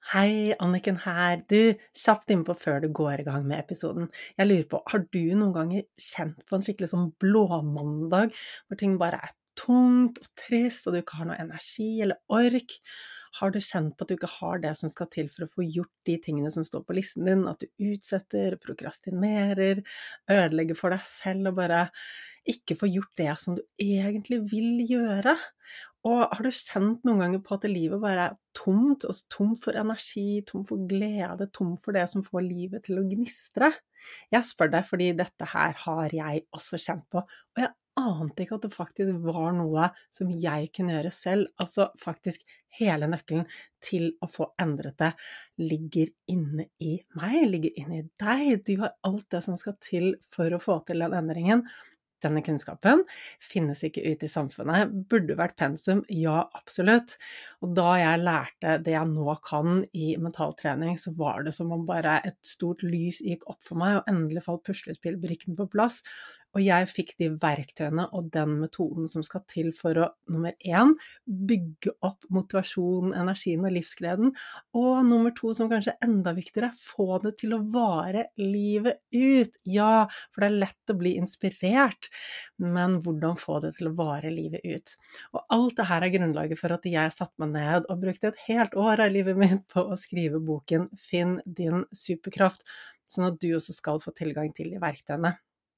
Hei, Anniken her. Du, kjapt innpå før du går i gang med episoden. Jeg lurer på, har du noen ganger kjent på en skikkelig sånn blåmandag, hvor ting bare er tungt og trist, og du ikke har noe energi eller ork? Har du kjent på at du ikke har det som skal til for å få gjort de tingene som står på listen din, at du utsetter, prokrastinerer, ødelegger for deg selv og bare ikke får gjort det som du egentlig vil gjøre? Og har du kjent noen ganger på at livet bare er tomt, altså tomt for energi, tomt for glede, tomt for det som får livet til å gnistre? Jeg spør deg fordi dette her har jeg også kjent på, og jeg ante ikke at det faktisk var noe som jeg kunne gjøre selv. Altså faktisk hele nøkkelen til å få endret det ligger inne i meg, ligger inne i deg. Du har alt det som skal til for å få til den endringen. Denne kunnskapen finnes ikke ute i samfunnet. Burde vært pensum? Ja, absolutt. Og da jeg lærte det jeg nå kan i mentaltrening, så var det som om bare et stort lys gikk opp for meg, og endelig falt puslespillbrikkene på plass. Og jeg fikk de verktøyene og den metoden som skal til for å, nummer 1, bygge opp motivasjonen, energien og livsgleden, og nummer 2, som kanskje er enda viktigere, få det til å vare livet ut. Ja, for det er lett å bli inspirert, men hvordan få det til å vare livet ut? Og alt det her er grunnlaget for at jeg satte meg ned og brukte et helt år av livet mitt på å skrive boken Finn din superkraft, sånn at du også skal få tilgang til de verktøyene.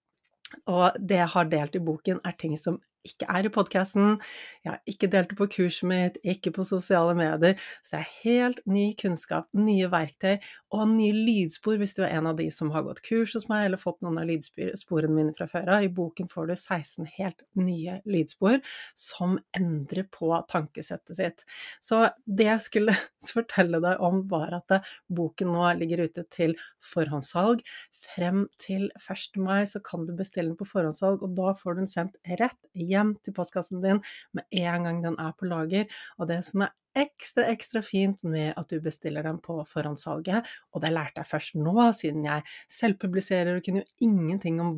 Og det jeg har delt i boken er ting som ikke er i podcasten, jeg har ikke delt det på kurset mitt, ikke på sosiale medier, så det er helt ny kunnskap, nye verktøy og nye lydspor hvis du er en av de som har gått kurs hos meg eller fått noen av lydsporene mine fra før av. I boken får du 16 helt nye lydspor som endrer på tankesettet sitt. Så det jeg skulle fortelle deg om var at boken nå ligger ute til forhåndssalg. Frem til 1. mai så kan du bestille den på forhåndssalg, og da får du den sendt rett hjem til postkassen din med en gang den er på lager. Og det som er ekstra fint med at du bestiller den på forhåndssalget, og det lærte jeg først nå, siden jeg selv publiserer og kunne jo ingenting om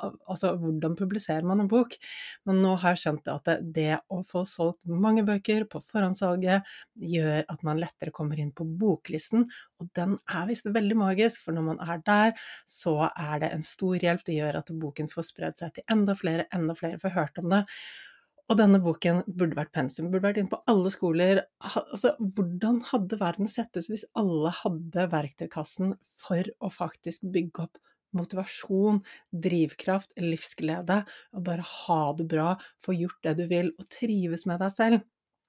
hvordan publiserer man en bok, men nå har jeg skjønt at det å få solgt mange bøker på forhåndssalget gjør at man lettere kommer inn på boklisten, og den er visst veldig magisk, for når man er der, så er det en stor hjelp. Det gjør at boken får spredd seg til enda flere får hørt om det. Og denne boken burde vært pensum, burde vært inne på alle skoler. Altså, hvordan hadde verden sett ut hvis alle hadde verktøykassen for å faktisk bygge opp motivasjon, drivkraft, livsglede, og bare ha det bra, få gjort det du vil, og trives med deg selv?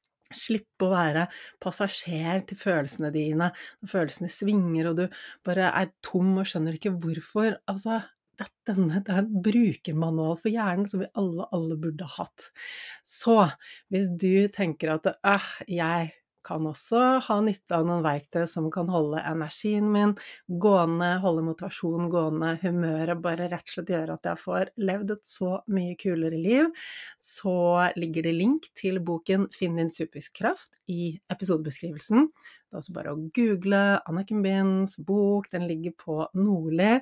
Slippe å være passasjer til følelsene dine, når følelsene svinger, og du bare er tom og skjønner ikke hvorfor. Altså, det er en brukermanual for hjernen som vi alle burde ha hatt. Så hvis du tenker at jeg kan også ha nytte av noen verktøy som kan holde energien min gående, holde motivasjonen gående, humøret bare rett og slett gjøre at jeg får levd et så mye kulere liv, så ligger det link til boken Finn din superkraft i episodebeskrivelsen. Det er også bare å google Anniken Binds bok, den ligger på Nordli.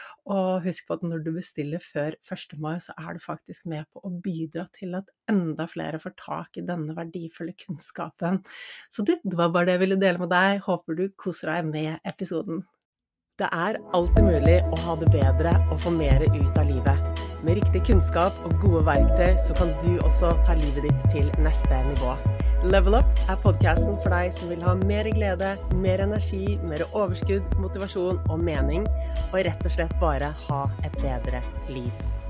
Og husk på at når du bestiller før 1. mai, så er du faktisk med på å bidra til at enda flere får tak i denne verdifulle kunnskapen. Så det var bare det jeg ville dele med deg. Håper du koser deg med episoden. Det er alltid mulig å ha det bedre og få mer ut av livet. Med riktig kunnskap og gode verktøy så kan du også ta livet ditt til neste nivå. Level Up er podcasten for deg som vil ha mer glede, mer energi, mer overskudd, motivasjon og mening, og rett og slett bare ha et bedre liv.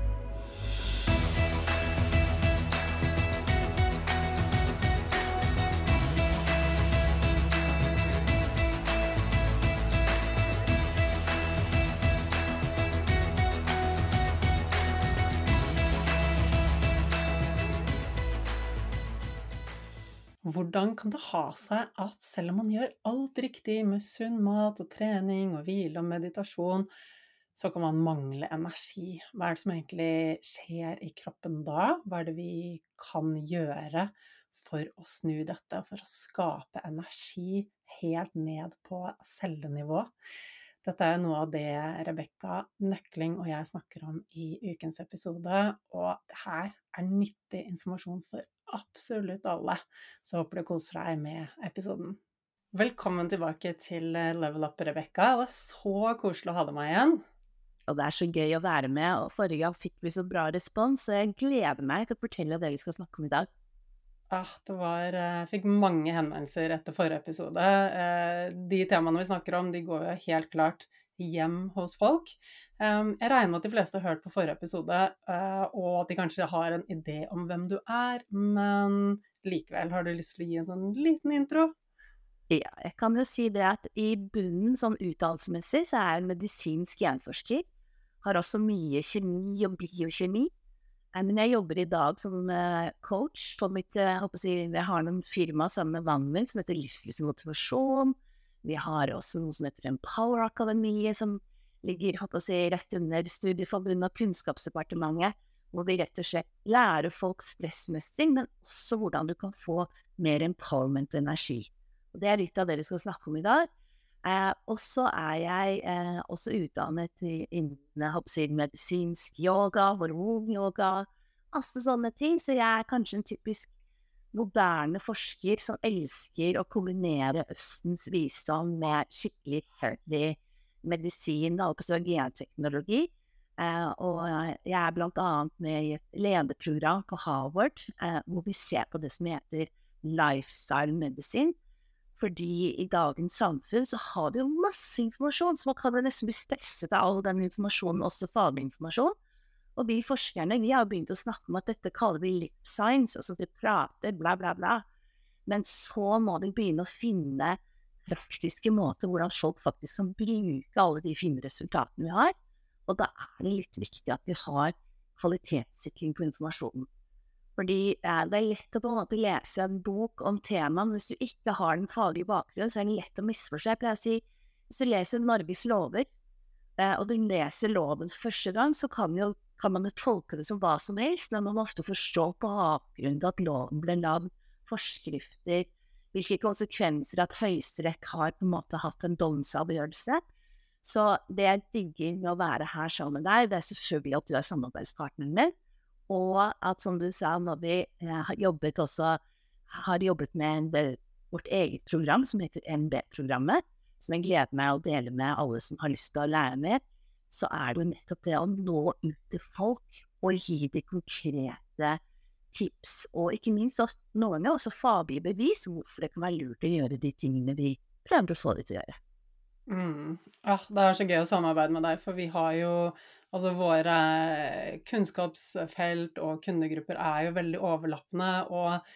Hvordan kan det ha seg at selv om man gjør alt riktig med sunn mat og trening og hvile og meditasjon, så kan man mangle energi? Hva er det som egentlig skjer i kroppen da? Hva er det vi kan gjøre for å snu dette, for å skape energi helt ned på cellenivå? Dette er noe av det Rebecca Nøkling og jeg snakker om i ukens episode, og det her er nyttig informasjon for absolutt alle. Så håper du koser deg med episoden. Velkommen tilbake til Level Up, Rebecca. Det er så koselig å ha deg med igjen. Og det er så gøy å være med, og forrige gang fikk vi så bra respons, så jeg gleder meg til å fortelle det vi skal snakke om i dag. Jeg fikk mange henvendelser etter forrige episode. De temaene vi snakker om, de går jo helt klart hjem hos folk. Jeg regner med at de fleste har hørt på forrige episode, og at de kanskje har en idé om hvem du er, men likevel har du lyst til å gi en sånn liten intro? Ja, jeg kan jo si det at i bunnen sånn utdannelsesmessig så er jeg medisinsk genforsker, har også mye kjemi og biokjemi, men jeg jobber i dag som coach for mitt, jeg har noen firma sammen med mannen min som heter Livslyst Motivasjon. Vi har også noe som heter Empower Akademiet, som ligger rett under Studieforbundet og Kunnskapsdepartementet, hvor vi rett og slett lærer folk stressmestring, men også hvordan du kan få mer empowerment og energi. Og det er litt av det vi skal snakke om i dag. Og så er jeg også utdannet innen medisinsk yoga, hormonyoga, masse sånne ting. Så jeg er kanskje en typisk moderne forsker som elsker å kombinere Østens visdom med skikkelig healthy medisin og genteknologi. Og jeg er blant annet med i et lederprogram på Harvard, hvor vi ser på det som heter lifestyle medicine. Fordi i dagens samfunn så har vi jo masse informasjon, så man kan jo nesten bli stresset av all den informasjonen, også faginformasjon. Og vi forskerne, vi har begynt å snakke om at dette kaller vi lip science, altså vi prater, bla bla bla. Men så må vi begynne å finne praktiske måter hvordan folk faktisk kan bruke alle de fine resultatene vi har. Og da er det litt viktig at vi har kvalitetssikring på informasjonen. Fordi det er lett å på en måte lese en bok om temaet, men hvis du ikke har den faglige bakgrunnen, så er det lett å misforstå. Jeg pleier å si, hvis du leser Norges lover, og du leser loven for første gang, så kan man jo tolke det som hva som helst, men man må ofte forstå på bakgrunnen at loven ble lagd, forskrifter, hvilke konsekvenser at Høyesterett har på en måte hatt en domsavgjørelse. Så det jeg digger med å være her sammen med deg, det er selvfølgelig at du er samarbeidspartneren min, og at, som du sa, når vi har jobbet med vårt eget program, som heter NB-programmet, som jeg gleder meg å dele med alle som har lyst til å lære mer, så er det jo nettopp det å nå ut til folk og gi de konkrete tips, og ikke minst noen ganger også faglige bevis hvorfor det kan være lurt å gjøre de tingene vi prøver å få de til å gjøre. Det er så gøy å samarbeide med deg, for vi har jo, altså våre kunnskapsfelt og kundegrupper er jo veldig overlappende, og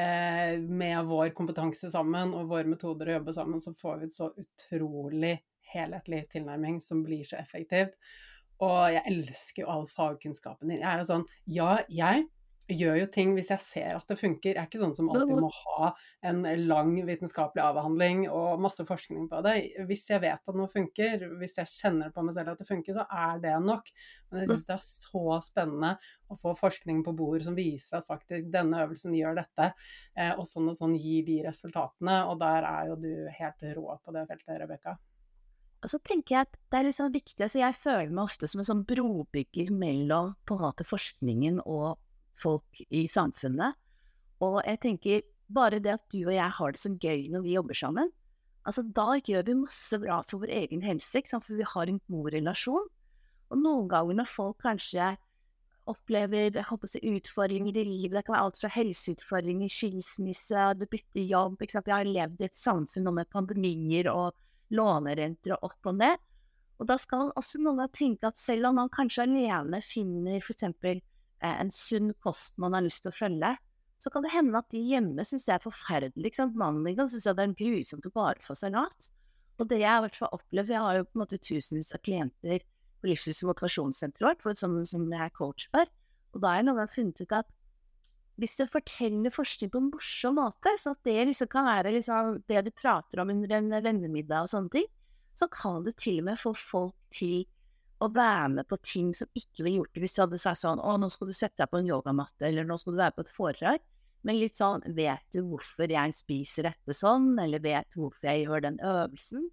med vår kompetanse sammen og våre metoder å jobbe sammen, så får vi et så utrolig helhetlig tilnærming som blir så effektivt. Og jeg elsker jo all fagkunnskapen din. Jeg er jo sånn, jeg gjør jo ting hvis jeg ser at det funker. Jeg er ikke sånn som alltid må ha en lang vitenskapelig avhandling og masse forskning på det. Hvis jeg vet at noe funker, hvis jeg kjenner på meg selv at det funker, så er det nok. Men jeg synes det er så spennende å få forskning på bordet som viser at faktisk denne øvelsen gjør dette, og sånn gir de resultatene. Og der er jo du helt rå på det feltet, Rebecca. Og så tenker jeg at det er litt sånn viktig, så jeg føler meg ofte som en sånn brobygger mellom på en måte forskningen og folk i samfunnet, og jeg tenker bare det at du og jeg har det så gøy når vi jobber sammen, altså da gjør vi masse bra for vår egen helse, ikke sant? For vi har en god relasjon, og noen ganger når folk kanskje opplever, utfordringer i livet, det kan være alt fra helseutfordringer, skilsmisse, det bytter jobb, ikke sant? Vi har levd i et samfunn med pandemier og lånerenter og opp og ned, og da skal også noen tenke at selv om man kanskje alene finner for eksempel en sunn kost man har lyst til å følge, så kan det hende at de hjemme synes det er forferdelig, ikke sant? Mannen min synes det er grusomt å bare få salat. Og det jeg har i hvert fall opplevd, jeg har jo på en måte tusenvis av klienter på Livslyst Motivasjonssenteret vårt, som jeg er coach for, og da har jeg noen gang funnet ut at hvis du forteller forskning på en morsom måte, så at det liksom kan være liksom det du prater om under en vennemiddag og sånne ting, så kan du til og med få folk til å være med på ting som ikke vi gjort det. Hvis du hadde sagt sånn, nå skal du sette deg på en yogamatte, eller nå skal du være på et foredrag, men litt sånn, vet du hvorfor jeg spiser dette sånn, eller vet du hvorfor jeg gjør den øvelsen?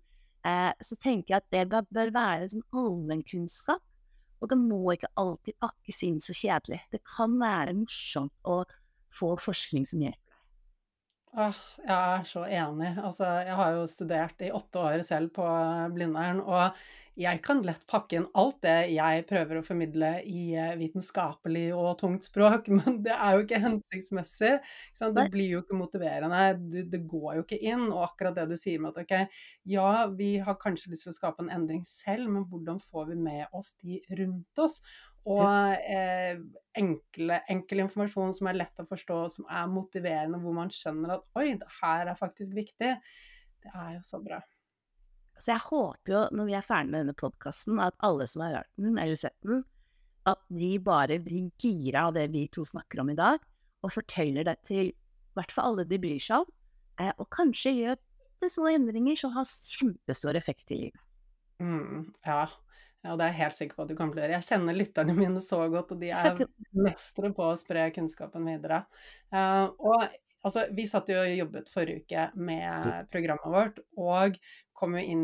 Så tenker jeg at det bør være en sånn allmennkunnskap, og det må ikke alltid pakkes inn så kjedelig. Det kan være morsomt å få forskning som hjelper deg. Jeg er så enig. Altså, jeg har jo studert i 8 år selv på Blindern, og jeg kan lett pakke inn alt det jeg prøver å formidle i vitenskapelig og tungt språk, men det er jo ikke hensiktsmessig. Ikke sant? Det Nei, blir jo ikke motiverende. Det går jo ikke inn. Og akkurat det du sier med at ok, ja, vi har kanskje lyst til å skape en endring selv, men hvordan får vi med oss de rundt oss? Og enkel informasjon som er lett å forstå, som er motiverende, hvor man skjønner at oi, det her er faktisk viktig. Det er jo så bra. så jeg håper jo, når vi er ferdig med denne podcasten, at alle som har hørt den, eller sett den, at de bare blir gira av det vi to snakker om i dag, og forteller det til i hvert fall alle de bryr seg om, og kanskje gjør det sånne endringer som har kjempestor effekt i livet. Ja. Ja, det er jeg helt sikker på at du kommer til å gjøre. Jeg kjenner lytterne mine så godt, og de er mestre på å spre kunnskapen videre. Og altså, vi satt jo og jobbet forrige uke med programmet vårt, og kom jo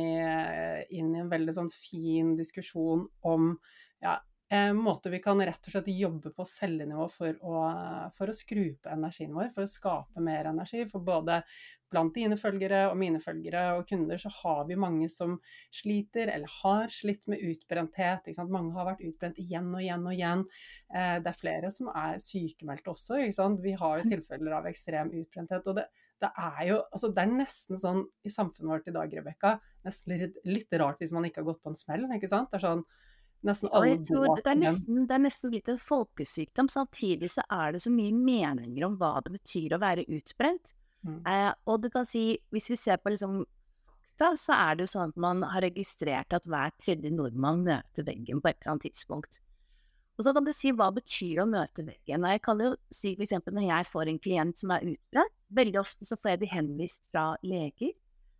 inn i en veldig sånn fin diskusjon om ja, måter vi kan rett og slett jobbe på cellenivå for å skru på energien vår, for å skape mer energi. For både blant dine følgere og mine følgere og kunder så har vi mange som sliter eller har slitt med utbrenthet. Ikke sant? Mange har vært utbrent igjen og igjen og igjen. Det er flere som er sykemeldt også. Ikke sant? Vi har jo tilfeller av ekstrem utbrenthet. Og det er jo, altså det er nesten sånn i samfunnet vårt i dag, Rebecca, nesten litt rart hvis man ikke har gått på en smell, ikke sant? Det er sånn, nesten Og alle jeg tror går på den. det er nesten blitt en folkesykdom, samtidig så er det så mye meninger om hva det betyr å være utbrent. Og du kan si, hvis vi ser på liksom fakta, så er det jo sånn at man har registrert at hver tredje nordmann møter veggen på et eller annet tidspunkt. Og så kan du si, hva betyr det å møte veggen? Og jeg kan jo si for eksempel når jeg får en klient som er utbrent, veldig ofte så får jeg de henvist fra leger,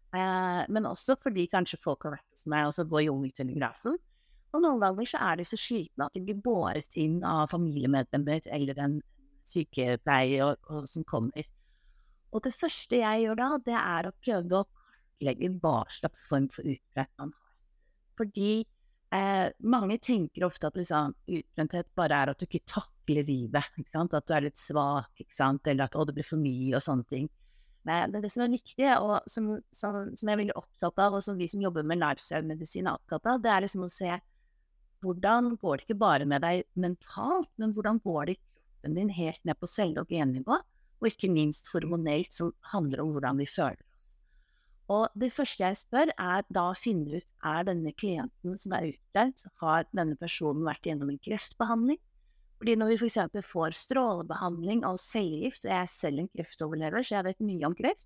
men også fordi kanskje folk har vært hos meg og så går Jungeltelegrafen. Og noen ganger så er de så slitne at de blir båret inn av familiemedlemmer eller en sykepleier som kommer. Og det første jeg gjør da, det er å prøve å kartlegge hva slags form for utbrent man har. Fordi mange tenker ofte at liksom, utbrenthet bare er at du ikke takler livet, ikke sant? At du er litt svak, ikke sant? Eller at det blir for mye og sånne ting. Men det som er viktig, og som jeg er veldig opptatt av, og som vi som jobber med lifestyle-medisin er opptatt av, det er liksom å se hvordan går det ikke bare med deg mentalt, men hvordan går det i kroppen din helt ned på celle- og gennivå, og ikke minst hormonelt, som handler om hvordan vi føler oss. Og det første jeg spør er da å finne ut, er denne klienten som er utbrent, har denne personen vært gjennom en kreftbehandling? Fordi når vi for eksempel får strålebehandling av cellegift, og jeg er selv en kreftoverlever, så jeg vet mye om kreft,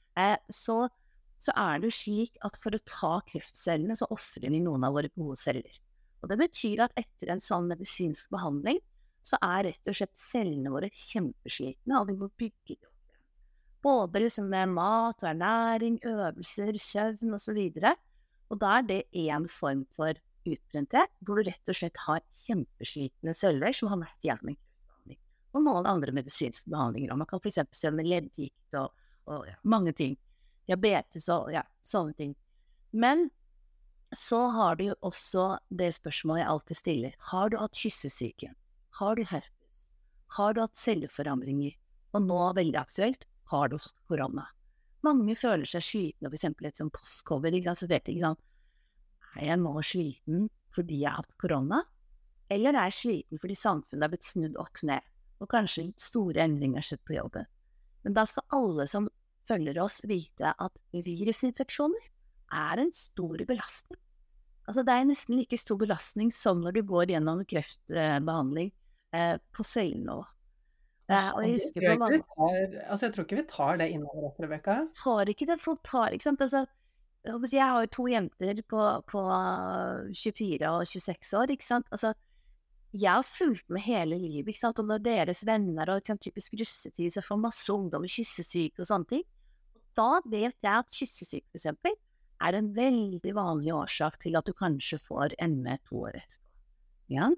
så er det jo slik at for å ta kreftcellene, så offrer vi noen av våre gode celler. Og det betyr at etter en sånn medisinsk behandling, så er rett og slett cellene våre kjempeslitne, og vi må bygge det opp. Både liksom med mat, ernæring, øvelser, søvn og så videre. Og da er det en form for utbrenthet, hvor du rett og slett har kjempeslitne celler som har vært gjennom en kreftbehandling. Og noen andre medisinske behandlinger. Og man kan for eksempel se med leddgikt og mange ting. Diabetes og sånne ting. Men så har du jo også det spørsmålet jeg alltid stiller. Har du hatt kyssesyke? Har du herpes? Har du hatt celleforandringer? Og nå, veldig aktuelt, har du fått korona? Mange føler seg slitne, for eksempel et sånn post-covid, så vet ikke sånn, er jeg nå sliten fordi jeg har hatt korona? Eller er jeg sliten fordi samfunnet har blitt snudd opp ned, og kanskje litt store endringer skjedd på jobben? Men da skal alle som følger oss vite at virusinfeksjoner er en stor belastning. Altså det er nesten like stor belastning som når du går gjennom kreftbehandling på cellene. Og jeg husker på mange... Jeg tror ikke vi tar det innover oss, Rebecca. Tar ikke det, folk tar, ikke sant? Altså, jeg har jo 2 jenter på 24 og 26 år, ikke sant? Altså, jeg har fulgt med hele livet, ikke sant? Og når deres venner og typisk russetid, så får masse ungdom med kyssesyke og sånne ting. Da vet jeg at kyssesyke, for eksempel, er en veldig vanlig årsak til at du kanskje får ME 2 år etterpå. Ja?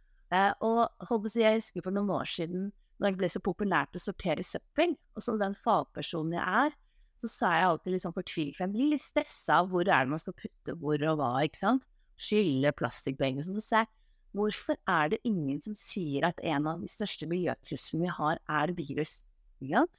Og jeg husker for noen år siden, når det ble så populært å sortere søppel, og som den fagpersonen jeg er, så sa jeg alltid litt sånn fortvilt, for jeg blir litt stresset av hvor er det man skal putte hvor og hva, ikke sant? Skylle, plastikkbenger, så sa jeg, hvorfor er det ingen som sier at en av de største miljøtruslene vi har er virus? Ikke sant?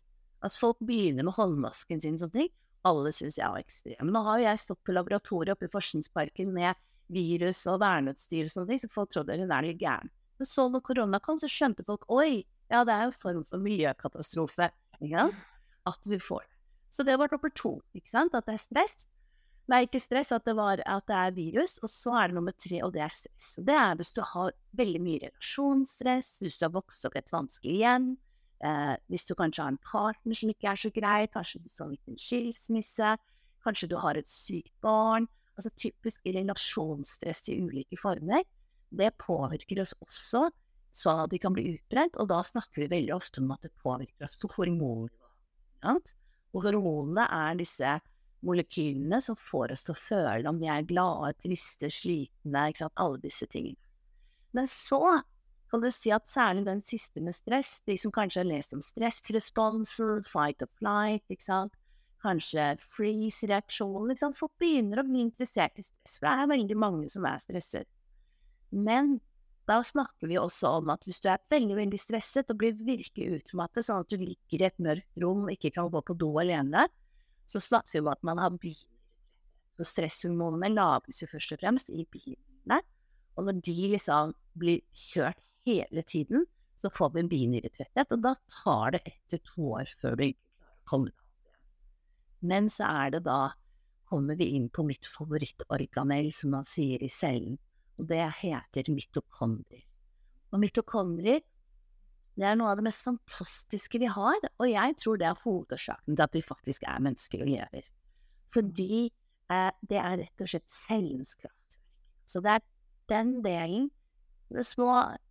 At folk begynner med håndmasken sin, sånne ting. Alle synes jeg var ekstrem. Men nå har jo jeg stått på laboratoriet oppe i Forskningsparken med virus og verneutstyr og sånne ting, så folk trodde hun litt gæren. Men så når korona kom, så skjønte folk, oi, ja, det en form for miljøkatastrofe, ikke sant? At vi får det. Så det var nummer 2, ikke sant? At det stress. Nei, ikke stress, at det virus, og så det nummer 3, og det stress. Og det hvis du har veldig mye relasjonsstress, hvis du har vokst opp i et vanskelig hjem, hvis du kanskje har en partner som ikke så grei, kanskje du har en liten skilsmisse, kanskje du har et sykt barn, altså typisk relasjonsstress i ulike former, det påvirker oss også, sånn at de kan bli utbredt, og da snakker vi veldig ofte om at det påvirker oss på hormoner. Ja? Og hormonene disse molekylene som får oss til å føle om vi glade, triste, slitne, ikke sant, alle disse tingene. Men så kan du si at særlig den siste med stress, de som kanskje har lest om stressresponsen, fight or flight, ikke sant, kanskje freeze-reaksjonen, ikke sant, folk begynner å bli interessert i stress, for det veldig mange som stresset. Men da snakker vi også om at hvis du veldig, veldig stresset og blir virkelig utmattet, sånn at du ligger i et mørkt rom og ikke kan gå på do alene, så snakker vi om at man har binyrefletter. Så stresshormonene lages jo først og fremst i binyrene, og når de liksom blir kjørt hele tiden, så får vi en binyretretthet, og da tar det 1-2 år før vi klarer å komme av. Men så det da, kommer vi inn på mitt favorittorganell, som man sier i cellen, og det heter mitokondrier. Og mitokondrier, det noe av det mest fantastiske vi har, og jeg tror det hovedårsaken til at vi faktisk mennesker og lever. Fordi det rett og slett cellens kraftverk. Så det den delen, det små,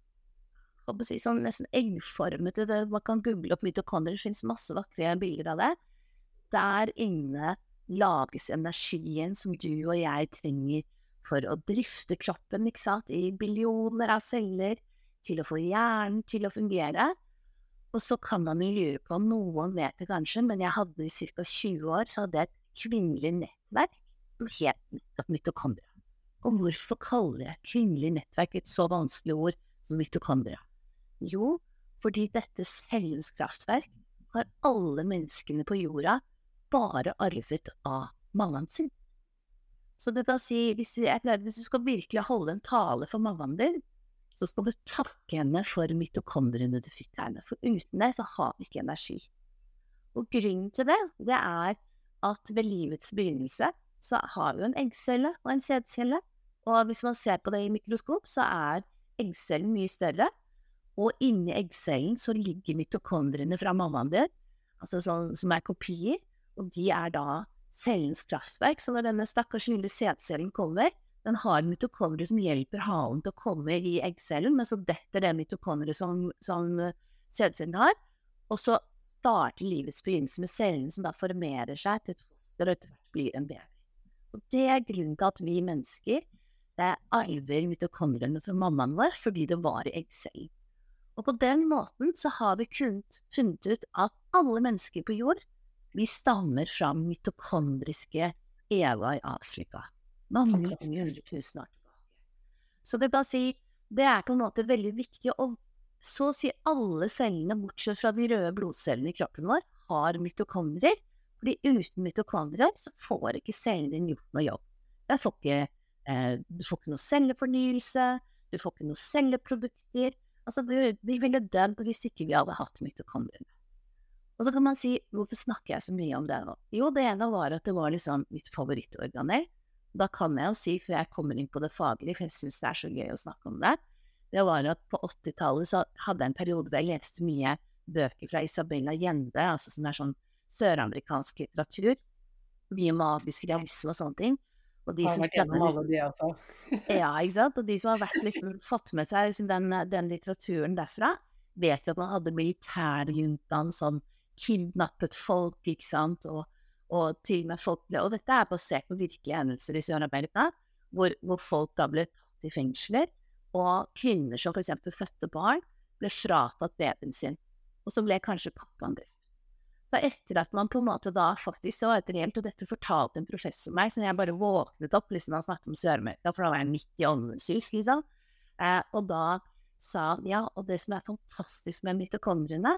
sånn nesten eggformete, man kan google opp mitokondrier, det finnes masse vakre bilder av det. Der inne lages energien som du og jeg trenger for å drifte kroppen, ikke sant? I billioner av celler, til å få hjernen til å fungere. Og så kan man jo lure på, noen vet det kanskje, men jeg hadde i ca. 20 år, så hadde jeg et kvinnelig nettverk som het nettopp mitokondria. Og hvorfor kaller jeg kvinnelig nettverk et så vanskelig ord som mitokondria? Jo, fordi dette cellens kraftverk har alle menneskene på jorda bare arvet av mammaen sin. Så det kan si, hvis du skal virkelig holde en tale for mammaen din, så skal du takke henne for mitokondriene du fikk henne, for uten det så har vi ikke energi. Og grunnen til det, det at ved livets begynnelse så har vi en eggcelle og en sædcelle, og hvis man ser på det i mikroskop, så eggcellen mye større, og inni eggcellen så ligger mitokondriene fra mammaen din, altså som kopier, og de da cellens kraftverk, så når denne stakkars lille sædcellen kommer, den har mitokondrier som hjelper halen til å komme i eggcellen, men så detter det mitokondrier som sædcellen har, og så starter livets begynnelse med cellen som da formerer seg til et foster, og etter hvert blir en baby. Og det grunnen til at vi mennesker arver mitokondriene fra mammaen vår, fordi det var i eggcellen. Og på den måten så har vi funnet ut at alle mennesker på jord, vi stammer fra mitokondriske Eva i Afrika. Mange 100 000 år tilbake. Så det bare si, det på en måte veldig viktig, og så å si alle cellene, bortsett fra de røde blodcellene i kroppen vår, har mitokondrier, fordi uten mitokondrier så får ikke cellen din gjort noe jobb. Du får ikke noe cellefornyelse, du får ikke noe celleprodukter, altså vi ville dødd hvis ikke vi hadde hatt mitokondriene. Og så kan man si, hvorfor snakker jeg så mye om det nå? Jo, det ene var at det var liksom mitt favorittorganell. Da kan jeg jo si, for jeg kommer inn på det faglige, for jeg synes det så gøy å snakke om det, det var at på 80-tallet så hadde jeg en periode der jeg leste mye bøker fra Isabel Allende, altså som sånn søramerikansk litteratur, mye magisk realisme og sånne ting. Og de som ja, ikke sant? Og de som har fått med seg den litteraturen derfra, vet at man hadde militærjuntaen som kidnappet folk, ikke sant, og til og med folk og dette basert på virkelige hendelser i Sør-Amerika, hvor folk da ble tatt i fengsler, og kvinner som for eksempel fødte barn, ble fratatt babyen sin, og så ble kanskje pappaen drept. Så etter at man på en måte da faktisk så etter helt, og dette fortalte en professor meg, som jeg bare våknet opp, liksom han snakket om Sør-Amerika, for da var jeg midt i åndensys, liksom, og da sa han, ja, og det som fantastisk med mitokondriene,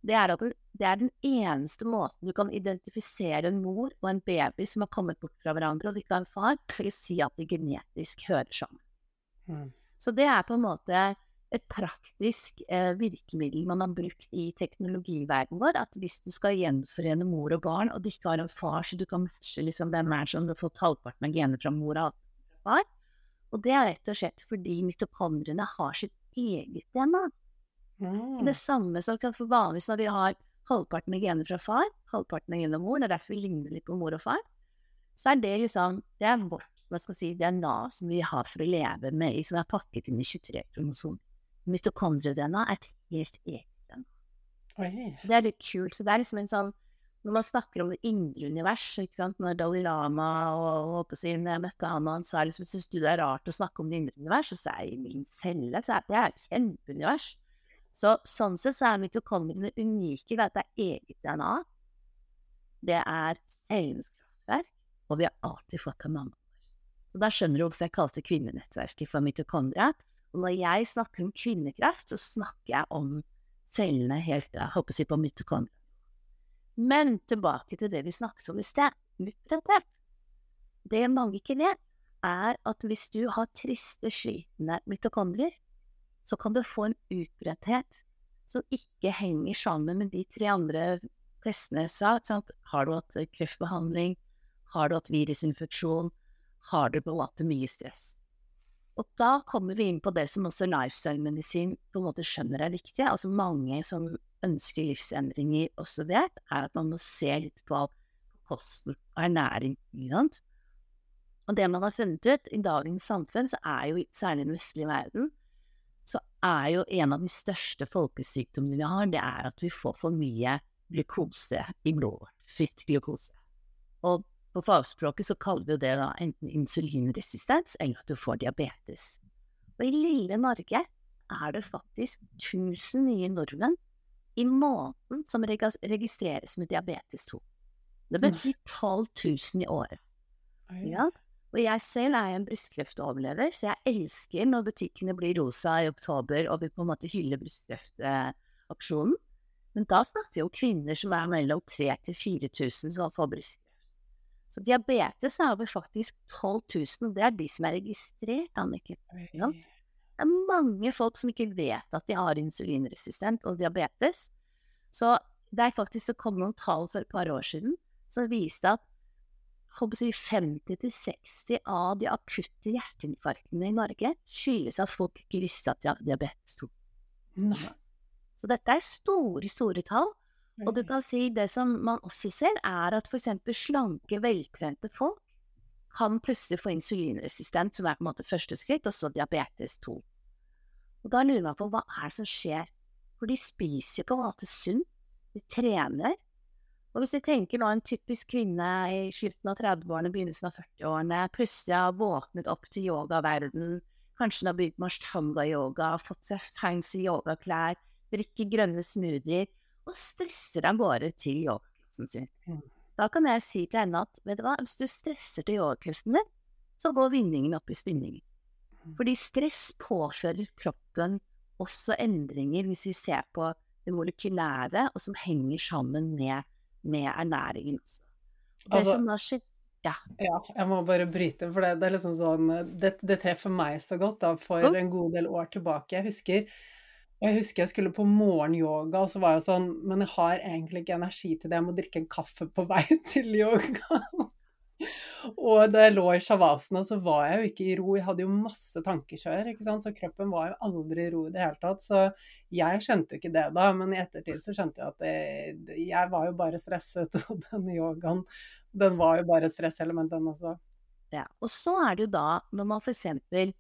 det at det den eneste måten du kan identifisere en mor og en baby som har kommet bort fra hverandre, og de ikke har en far, for å si at de genetisk hører sammen. Mm. Så det på en måte et praktisk virkemiddel man har brukt i teknologiverdenen vår, at hvis du skal gjenforene mor og barn, og du ikke har en far, så du kan matche liksom hvem som du har fått halvparten av gener fra mor og halvparten fra far. Og det rett og slett fordi mitokondriene har sitt eget DNA. Det samme som kan få vanligvis når vi har halvparten av gener fra far, halvparten av gener fra mor, det derfor vi ligner litt på mor og far, så det liksom, det vårt, hva skal jeg si, DNA som vi har for å leve med, som pakket inn i 23 kromosomer. Mitokondrie-DNA et helt eget DNA. Så det litt kult, så det liksom en sånn, når man snakker om det indre univers, ikke sant, når Dalai Lama og på sin, når jeg møtte han sa liksom, synes du det rart å snakke om det indre univers, så sa jeg min celle, så det et kjempeunivers. Så sånn sett så mitokondriene unike ved at det eget DNA, det cellens kraftverk, og vi har alltid fått av mamma. Så da skjønner du hvorfor jeg kalte kvinnenettverket for mitokondria. Og når jeg snakker om kvinnekraft, så snakker jeg om cellene helt, jeg håper å si på mitokondria. Men tilbake til det vi snakket om i sted, utbretthet. Det mange ikke vet, at hvis du har triste, slitne mitokondrier, så kan du få en utbretthet som ikke henger sammen med de 3 andre testene jeg sa. Sant? Har du hatt kreftbehandling? Har du hatt virusinfeksjon? Har du på en måte mye stress? Og da kommer vi inn på det som også lifestyle-medisin på en måte skjønner viktig. Altså mange som ønsker livsendringer også vet, at man må se litt på kosten og ernæring. Og det man har funnet ut i dagens samfunn, så jo særlig i den vestlige verden, så jo en av de største folkesykdommene vi har, det at vi får for mye glukose i blodet, fritt glukose. Og på fagspråket så kaller vi det da enten insulinresistens eller at du får diabetes. Og i lille Norge det faktisk 1000 nye nordmenn i måneden som registreres med diabetes 2. Det betyr 12 000 i året. Ja? Og jeg selv en brystkreftoverlever, så jeg elsker når butikkene blir rosa i oktober, og vi på en måte hyller brystkreftaksjonen. Men da snakker vi om kvinner som mellom 3 til 4 000 som får brystkreft. Så diabetes vi faktisk 12 000, og det de som registrert, Annike. Ja? Det mange folk som ikke vet at de har insulinresistent og diabetes. Så det faktisk så kom noen tall for et par år siden som viste at 50-60 av de akutte hjerteinfarktene i Norge skyldes at folk ikke visste at de har diabetes 2. Så dette store, store tall. Og du kan si det som man også ser at for eksempel slanke, veltrente folk kan plutselig få insulinresistent, som på en måte første skritt, og så diabetes 2. Og da lurer man på hva det som skjer, for de spiser på en måte sunt, de trener. Og hvis vi tenker nå en typisk kvinne i slutten av 30-årene, begynnelsen av 40-årene, plutselig har våknet opp til yogaverden, kanskje hun har begynt med ashtanga-yoga, fått seg fancy yogaklær, drikker grønne smoothier, og stresser deg bare til yogaklassen sin. Da kan jeg si til henne at, vet du hva, hvis du stresser til yogaklassen din, så går vinningen opp i spinningen. Fordi stress påfører kroppen også endringer hvis vi ser på det molekylære, og som henger sammen med ernæringen også. Det som da skjer, ja, jeg må bare bryte, for det liksom sånn, det treffer meg så godt da, for en god del år tilbake. Jeg husker jeg skulle på morgenyoga, og så var jeg sånn, men jeg har egentlig ikke energi til det, jeg må drikke en kaffe på vei til yoga. Og da jeg lå i shavasana, så var jeg jo ikke i ro, jeg hadde jo masse tankekjør, ikke sant? Så kroppen var jo aldri i ro i det hele tatt, så jeg skjønte ikke det da, men i ettertid så skjønte jeg at jeg var jo bare stresset, og den yogaen, den var jo bare et stresselement den også. Ja, og så det jo da, når man for eksempel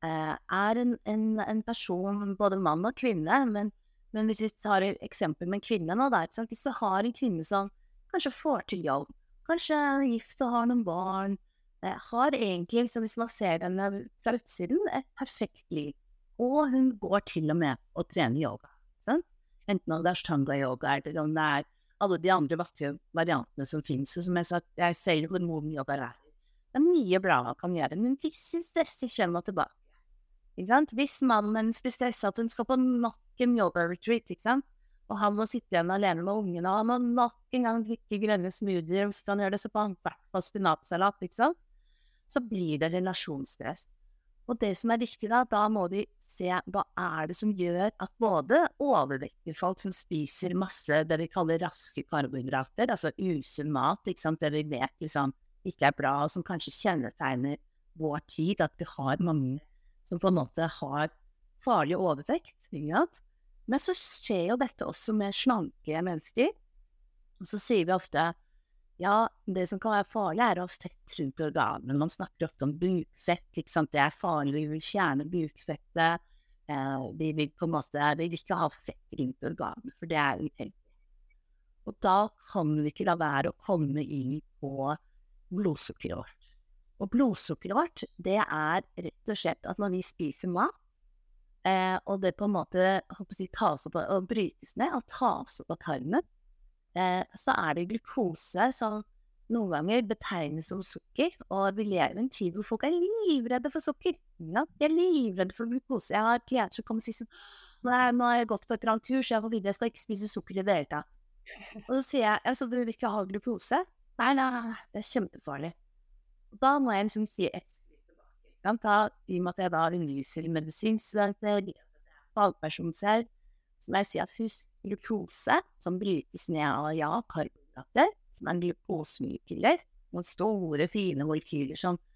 en person, både mann og kvinne, men hvis vi tar et eksempel med en kvinne nå, hvis du har en kvinne som kanskje får til jobb, kanskje gift og har noen barn, har egentlig, liksom, hvis man ser henne fra utsiden, et perfekt liv, og hun går til og med å trene yoga, sant? Enten om det ashtanga-yoga, eller om det alle de andre vakre variantene som finnes, og som jeg sa, jeg ser hvor moden yoga det mye bra man kan gjøre, men hvis hun stresser frem og tilbake, ikke sant? Hvis mannen blir stresset at hun skal på nok en yoga-retreat, ikke sant? og han må sitte igjen alene med ungene, og han må nok en gang drikke grønne smoothier, og hvis han gjør det, så får han hvert fall spinatsalat, ikke sant? Så blir det relasjonsstress. Og det som viktig da må vi se hva det som gjør at både overvektige folk som spiser masse det vi kaller raske karbohydrater, altså usunn mat, ikke sant, det vi vet liksom ikke bra, og som kanskje kjennetegner vår tid, at vi har mange som på en måte har farlig overvekt, ikke sant? Men så skjer jo dette også med slanke mennesker, og så sier vi ofte, ja, det som kan være farlig å ha fett rundt organen. Man snakker ofte om bukfett, ikke sant? Det farlig, vi vil fjerne bukfettet, vi vil på en måte, vi vil ikke ha fett rundt organen, for det uheldig. Og da kan vi ikke la være å komme inn på blodsukkeret vårt. Og blodsukkeret vårt, det rett og slett at når vi spiser mat, og det på en måte tas opp og brytes ned og tas opp av tarmen, så det glukose som noen ganger betegnes som sukker, og vi lever i en tid hvor folk livredde for sukker. Ja, de livredde for glukose. Jeg har klienter som kommer og sier sånn, nå har jeg gått på et eller annet tur, så jeg får vite jeg skal ikke spise sukker i det hele tatt. Og så sier jeg, så du vil ikke ha glukose? Nei, det kjempefarlig. Og da må jeg liksom si et skritt tilbake. I og med at jeg da underviser medisinstudenter, fagpersoner selv, som jeg sier at husk glukose, som brytes ned av karbohydrater, som glukosemolekyler, noen store, fine molekyler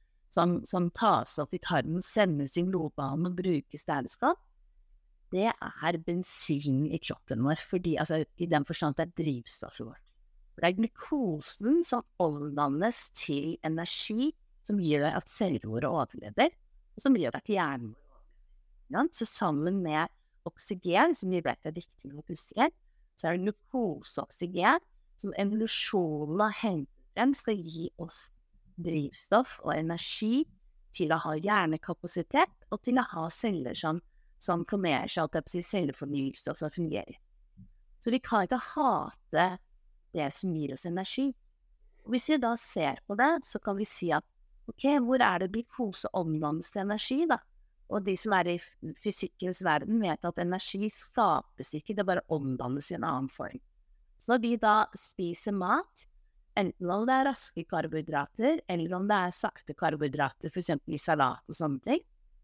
som tas opp i tarmen, sendes i blodbanen og brukes der det skal, det bensin i kroppen vår, fordi, altså i den forstand det drivstoffet vårt. For det glukosen som omdannes til energi, som gjør at cellene våre overlever, og som gjør at hjernen vår overlever. Så sammen med oksygen, som vi vet viktig med pustelighet, så det glukoseoksygen, som evolusjonen har hentet frem, skal gi oss drivstoff og energi til å ha hjernekapasitet, og til å ha celler som formerer seg, at cellefornyelse og som fungerer. Så vi kan ikke hate det som gir oss energi. Og hvis vi da ser på det, så kan vi si at, ok, hvor det glukose omdannes til energi da? Og de som i fysikkens verden vet at energi skapes ikke, det bare omdannes i en annen form. Så når vi da spiser mat, enten om det raske karbohydrater, eller om det sakte karbohydrater, for eksempel i salat og sånne ting,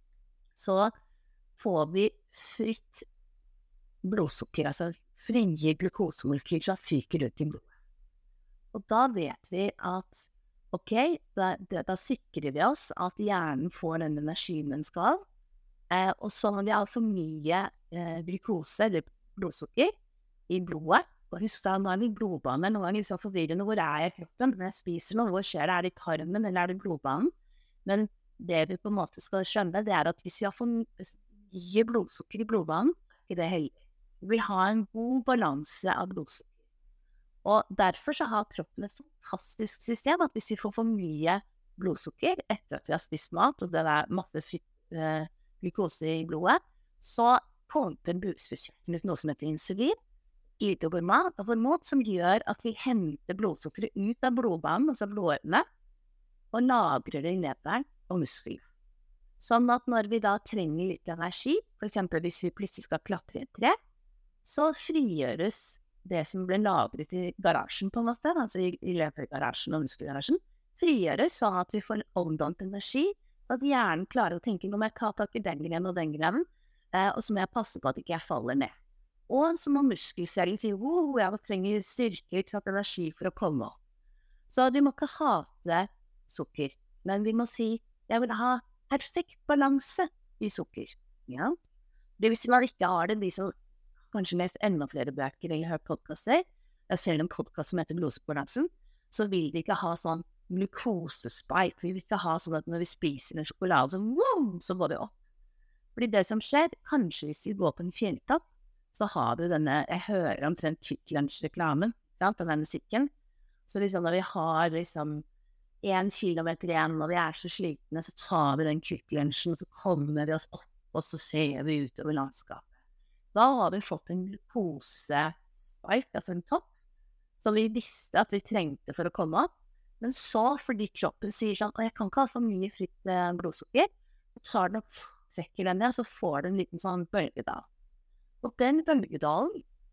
så får vi fritt blodsukker, altså frie glukosemolekyler som fyker ut i blodet. Og da vet vi at, ok, da sikrer vi oss at hjernen får den energien den skal, og så når vi har for mye glukose, eller blodsukker, i blodet, og husk da, nå vi i blodbanen, noen ganger så forvirrende, hvor jeg i kroppen? Når jeg spiser noe, hvor skjer det? Det i tarmen, eller det i blodbanen? Men det vi på en måte skal skjønne, det at hvis vi har for mye blodsukker i blodbanen, så det heldig. Vi vil ha en god balanse av blodsukker. Og derfor så har kroppen et fantastisk system, at hvis vi får for mye blodsukker etter at vi har spist mat, og det masse fritt glukose i blodet, så pumper bukspyttkjertelen ut noe som heter insulin, hormon som gjør at vi henter blodsukkeret ut av blodbanen, altså blodårene, og lagrer det i leveren og muskler. Sånn at når vi da trenger litt energi, for eksempel hvis vi plutselig skal klatre i et tre, så frigjøres det som ble lagret i garasjen på en måte, altså i levergarasjen og muskelgarasjen, frigjøres sånn at vi får omdannet energi, så at hjernen klarer å tenke, nå må jeg ta tak i den grenen og den grenen, og så må jeg passe på at ikke jeg faller ned. Og så må muskelcellen si, jeg trenger styrke, ikke sant, energi for å komme opp. Så vi må ikke hate sukker, men vi må si, jeg vil ha perfekt balanse i sukker. Ja? Det hvis man ikke har det, de som kanskje lest enda flere bøker eller hørt podcaster, jeg ser en podcast som heter Blodsukkerbalansen, så vil de ikke ha sånn glukosespike, vi vil ikke ha sånn at når vi spiser en sjokolade, så går vi opp. Fordi det som skjer, kanskje hvis vi går på en fjelltopp, så har du denne, jeg hører omtrent Kvikk Lunsj-reklamen, denne musikken, så liksom når vi har liksom 1 kilometer igjen, og vi så slitne, så tar vi den Kvikk Lunsjen, så kommer vi oss opp, og så ser vi utover landskapet. Da har vi fått en glukosespike, altså en topp, som vi visste at vi trengte for å komme opp, men så fordi kroppen sier sånn, jeg kan ikke ha for mye fritt blodsukker, så tar den og trekker den ned, og så får den en liten sånn bølgedal. Og den bølgedalen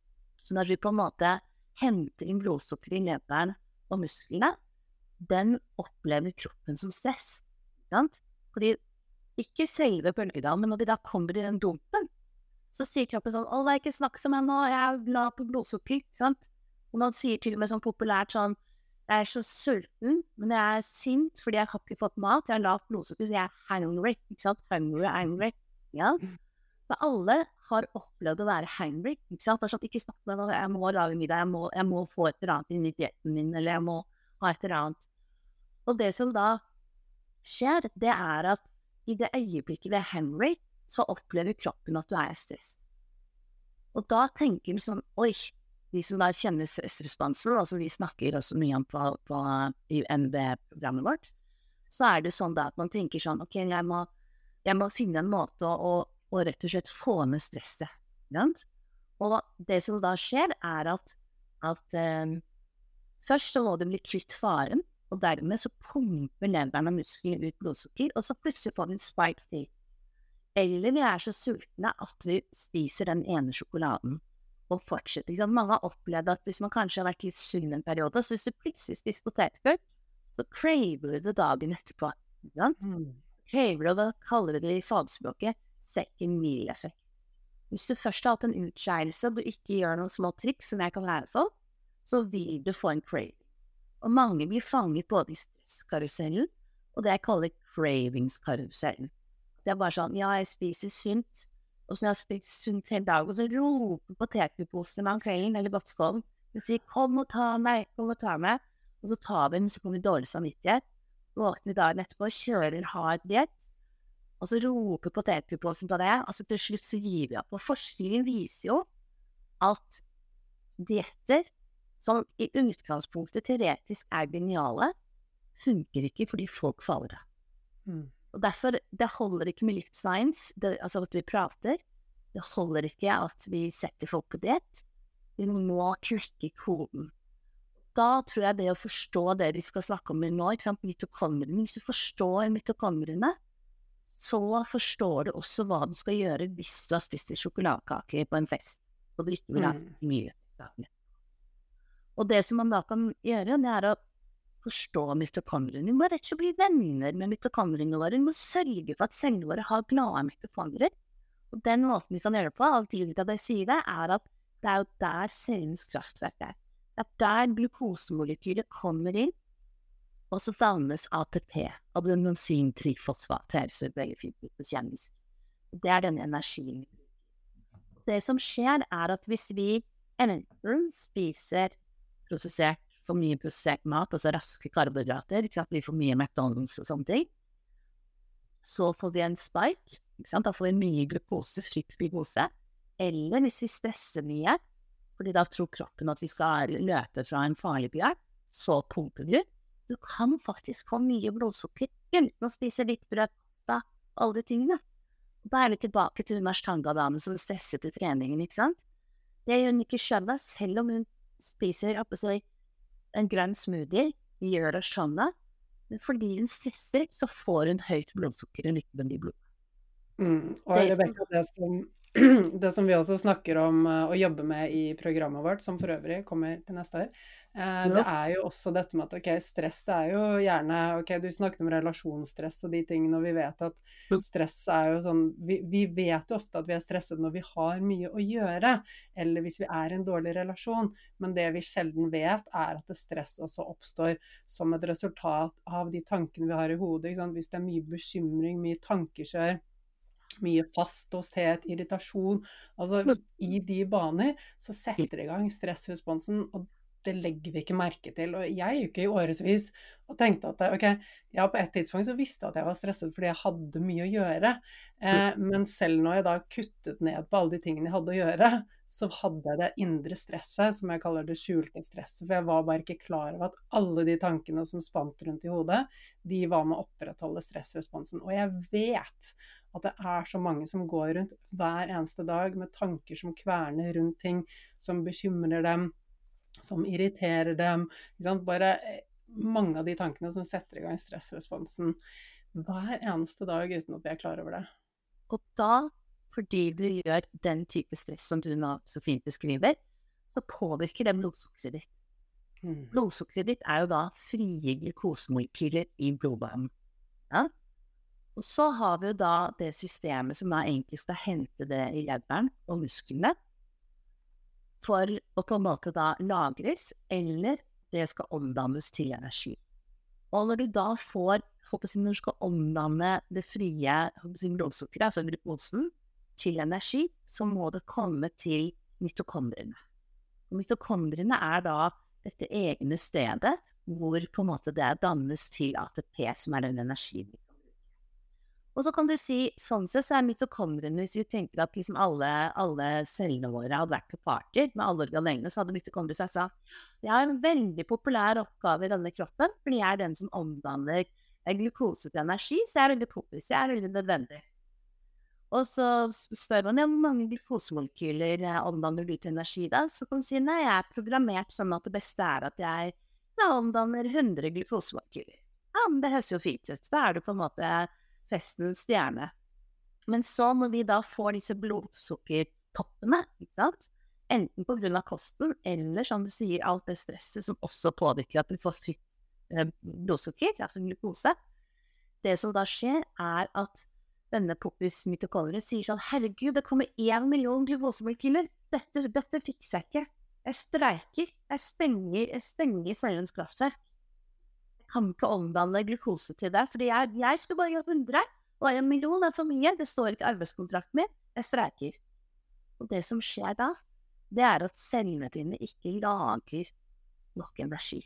Så når vi på en måte henter inn blodsukker i leveren og musklene, den opplever kroppen som stress. Ikke sant? Fordi ikke selve bølgedalen, men når vi da kommer i den dumpen, så sier kroppen sånn, det er ikke snakk til meg nå, jeg er glad på blodsukker, ikke sant? Og man sier til og med sånn populært sånn, jeg er så sulten, men jeg er sint fordi jeg har ikke fått mat, jeg har lavt blodsukker, så jeg er hungry, ikke sant? Hungry, ja. Så alle har opplevd å være hungry, ikke sant? Det er sånn, ikke snakk med meg, jeg må lage middag, jeg må få et eller annet inn i dietten min, eller jeg må ha et eller annet. Og det som da skjer, det er at i det øyeblikket vi er hungry, så opplever kroppen at du er i stress. Og da tenker vi sånn, oi, de som der kjenner stressresponsen, altså vi snakker også mye om i NB-programmet vårt, så er det sånn da at man tenker sånn, ok, jeg må finne en måte å rett og slett få med stresset. Right? Og det som da skjer er at først så må det bli kvitt faren, og dermed så pumper leveren og muskler ut blodsukker, og så plutselig får vi en spike til. Eller vi er så sultne at vi spiser den ene sjokoladen og fortsetter. Ikke sant? Mange har opplevd at hvis man kanskje har vært litt sunn en periode, så hvis du plutselig spiser potetgull, så craver du det dagen etterpå. Ikke sant? Craver du det, kaller vi det i fagspråket, second meal effect. Hvis du først har hatt en utskeielse, og du ikke gjør noen små triks som jeg kan lære for, så vil du få en craving. Og mange blir fanget både i stresskarusellen, og det jeg kaller cravingskarusellen. Det er bare sånn, ja, jeg spiser sunt, og så når jeg har spist sunt hele dag, og så roper potetgullposen meg om kvelden, eller godtskålen, og sier, kom og ta meg, og så tar vi den, så kommer vi dårlig samvittighet, våkner dagen etterpå, kjører hard diett, og så roper potetgullposen på det, og så til slutt så gir vi opp. Og forskningen viser jo at dietter, som i utgangspunktet teoretisk er geniale, funker ikke fordi folk faller av. Og derfor, det holder ikke med livsscience, altså at vi prater, det holder ikke at vi setter folk på diett, vi må knekke koden. Da tror jeg det å forstå det vi skal snakke om nå, ikke sant, mitokondriene, hvis du forstår mitokondriene, så forstår du også hva du skal gjøre hvis du har spist en sjokoladekake på en fest, og du ikke vil ha så mye. Og det som man da kan gjøre, det er å forstå mitokondriene. Vi må rett og slett bli venner med mitokondriene våre. Vi må sørge for at cellene våre har glade mitokondrier. Og den måten vi kan gjøre det på, av tiden til at jeg sier det, er at det er jo der cellens kraftverk er. Det er der glukosemolekylet kommer inn, og så dannes ATP, adenosin-trifosfat, det er så veldig fint på kjemisk. Det er denne energien. Det som skjer er at hvis vi enten spiser for mye prosessert mat, altså raske karbohydrater, ikke sant, vi får mye McDonald's og sånne ting, så får vi en spike, ikke sant, da får vi mye glukose, fritt glukose, eller hvis vi stresser mye, fordi da tror kroppen at vi skal løpe fra en farlig bjørn, så pumper vi ut. Du kan faktisk få mye blodsukker uten å spise litt brød, pasta, alle de tingene. Da er vi tilbake til hun Ashtanga-damen som stresset til treningen, ikke sant? Det hun ikke skjønner, selv om hun spiser en grønn smoothie, gjør det Ashtanga, men fordi hun stresser, så får hun høyt blodsukker og litt i blod. Og Rebecca, det som vi også snakker om å jobbe med i programmet vårt, som for øvrig kommer til neste år, det er jo også dette med at, ok, stress, det er jo gjerne, ok, du snakket om relasjonsstress og de tingene, og vi vet at stress er jo sånn, vi vet jo ofte at vi er stresset når vi har mye å gjøre, eller hvis vi er i en dårlig relasjon, men det vi sjelden vet er at stress også oppstår som et resultat av de tankene vi har i hodet, ikke sant? Hvis det er mye bekymring, mye tankekjør, mye fastlåsthet, irritasjon, altså i de baner så setter det i gang stressresponsen, og det legger vi ikke merke til. Og jeg gikk i årevis og tenkte at ok, ja, på et tidspunkt så visste jeg at jeg var stresset fordi jeg hadde mye å gjøre, men selv når jeg da kuttet ned på alle de tingene jeg hadde å gjøre, så hadde jeg det indre stresset, som jeg kaller det skjulte stresset, for jeg var bare ikke klar over at alle de tankene som spant rundt i hodet, de var med å opprettholde stressresponsen. Og jeg vet at det er så mange som går rundt hver eneste dag med tanker som kverner rundt ting, som bekymrer dem, som irriterer dem, ikke sant? Bare mange av de tankene som setter i gang stressresponsen hver eneste dag uten at vi er klar over det. Og da, fordi du gjør den type stress som du nå så fint beskriver, så påvirker det blodsukkeret ditt. Blodsukkeret ditt jo da frie glukosemolekyler i blodbanen. Ja? Og så har vi jo da det systemet som da egentlig skal hente det i leveren og musklene, for å på en måte da lagres, eller det skal omdannes til energi. Og når du da får, når du skal omdanne det frie blodsukkeret, altså glukosen, til energi, så må det komme til mitokondriene. Og mitokondriene da dette egne stedet hvor på en måte det dannes til ATP, som den energien. Og så kan du si, sånn sett så mitokondriene, hvis vi tenker at liksom alle cellene våre hadde vært på party med alle organene, så hadde mitokondriene sagt, jeg har en veldig populær oppgave i denne kroppen, fordi jeg den som omdanner glukose til energi, så jeg veldig populær, jeg veldig nødvendig. Og så spør man, hvor mange glukosemolekyler omdanner du til energi da? Så kan du si, nei, jeg programmert sånn at det beste at jeg omdanner 100 glukosemolekyler. Ja, men det høres jo fint ut. Da det på en måte festens stjerne. Men så når vi da får disse blodsukkertoppene, ikke sant? Enten på grunn av kosten, eller som du sier, alt det stresset som også påvirker at vi får fritt blodsukker, altså glukose. Det som da skjer at denne poppis mitokondrien sier sånn, herregud, det kommer 1 million glukosemolekyler. Dette fikser jeg ikke. Jeg streiker. Jeg stenger cellens kraftverk. Kan ikke omdanne glukose til det, fordi jeg skulle bare gjøre 100, og 1 million for mye, det står ikke arbeidskontrakt med, jeg streiker. Og det som skjer da, det at cellene dine ikke lager nok energi.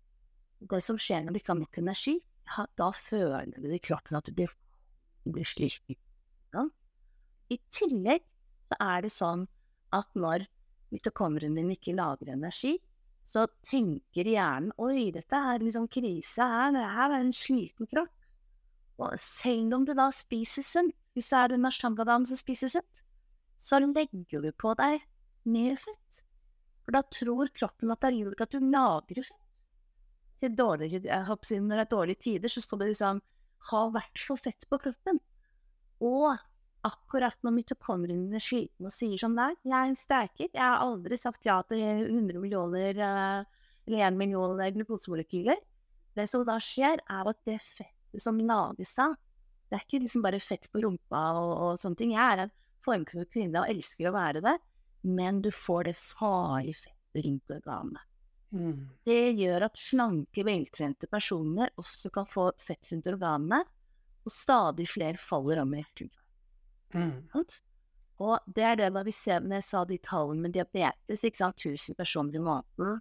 Det som skjer når du ikke har nok energi, da føler du i kroppen at du blir sliten. Ja? I tillegg så det sånn at når mitokondriene dine ikke lager energi, så tenker hjernen, oi, dette liksom krise her, det en sliten kropp. Og selv om du da spiser sunt, hvis du en ashtanga-dame som spiser sunt, så legger du på deg mer fett. For da tror kroppen at det gjør at du lagrer fett. Til dårlige, når det dårlige tider, så skal du liksom ha vært så fett på kroppen. Og akkurat når mitokondriene sliten og sier sånn, nei, jeg sterker, jeg har aldri sagt ja til 100 millioner eller 1 million glukosemolekyler. Det som da skjer at det fettet som lages da, det ikke liksom bare fett på rumpa og sånne ting. Jeg en formfull kvinne og elsker å være det, men du får det farlige fettet rundt organene. Det gjør at slanke, veltrente personer også kan få fett rundt organene, og stadig flere faller om hjertet. Og det det når vi ser, når jeg sa de tallene med diabetes, ikke sant, 1000 personer i måneden,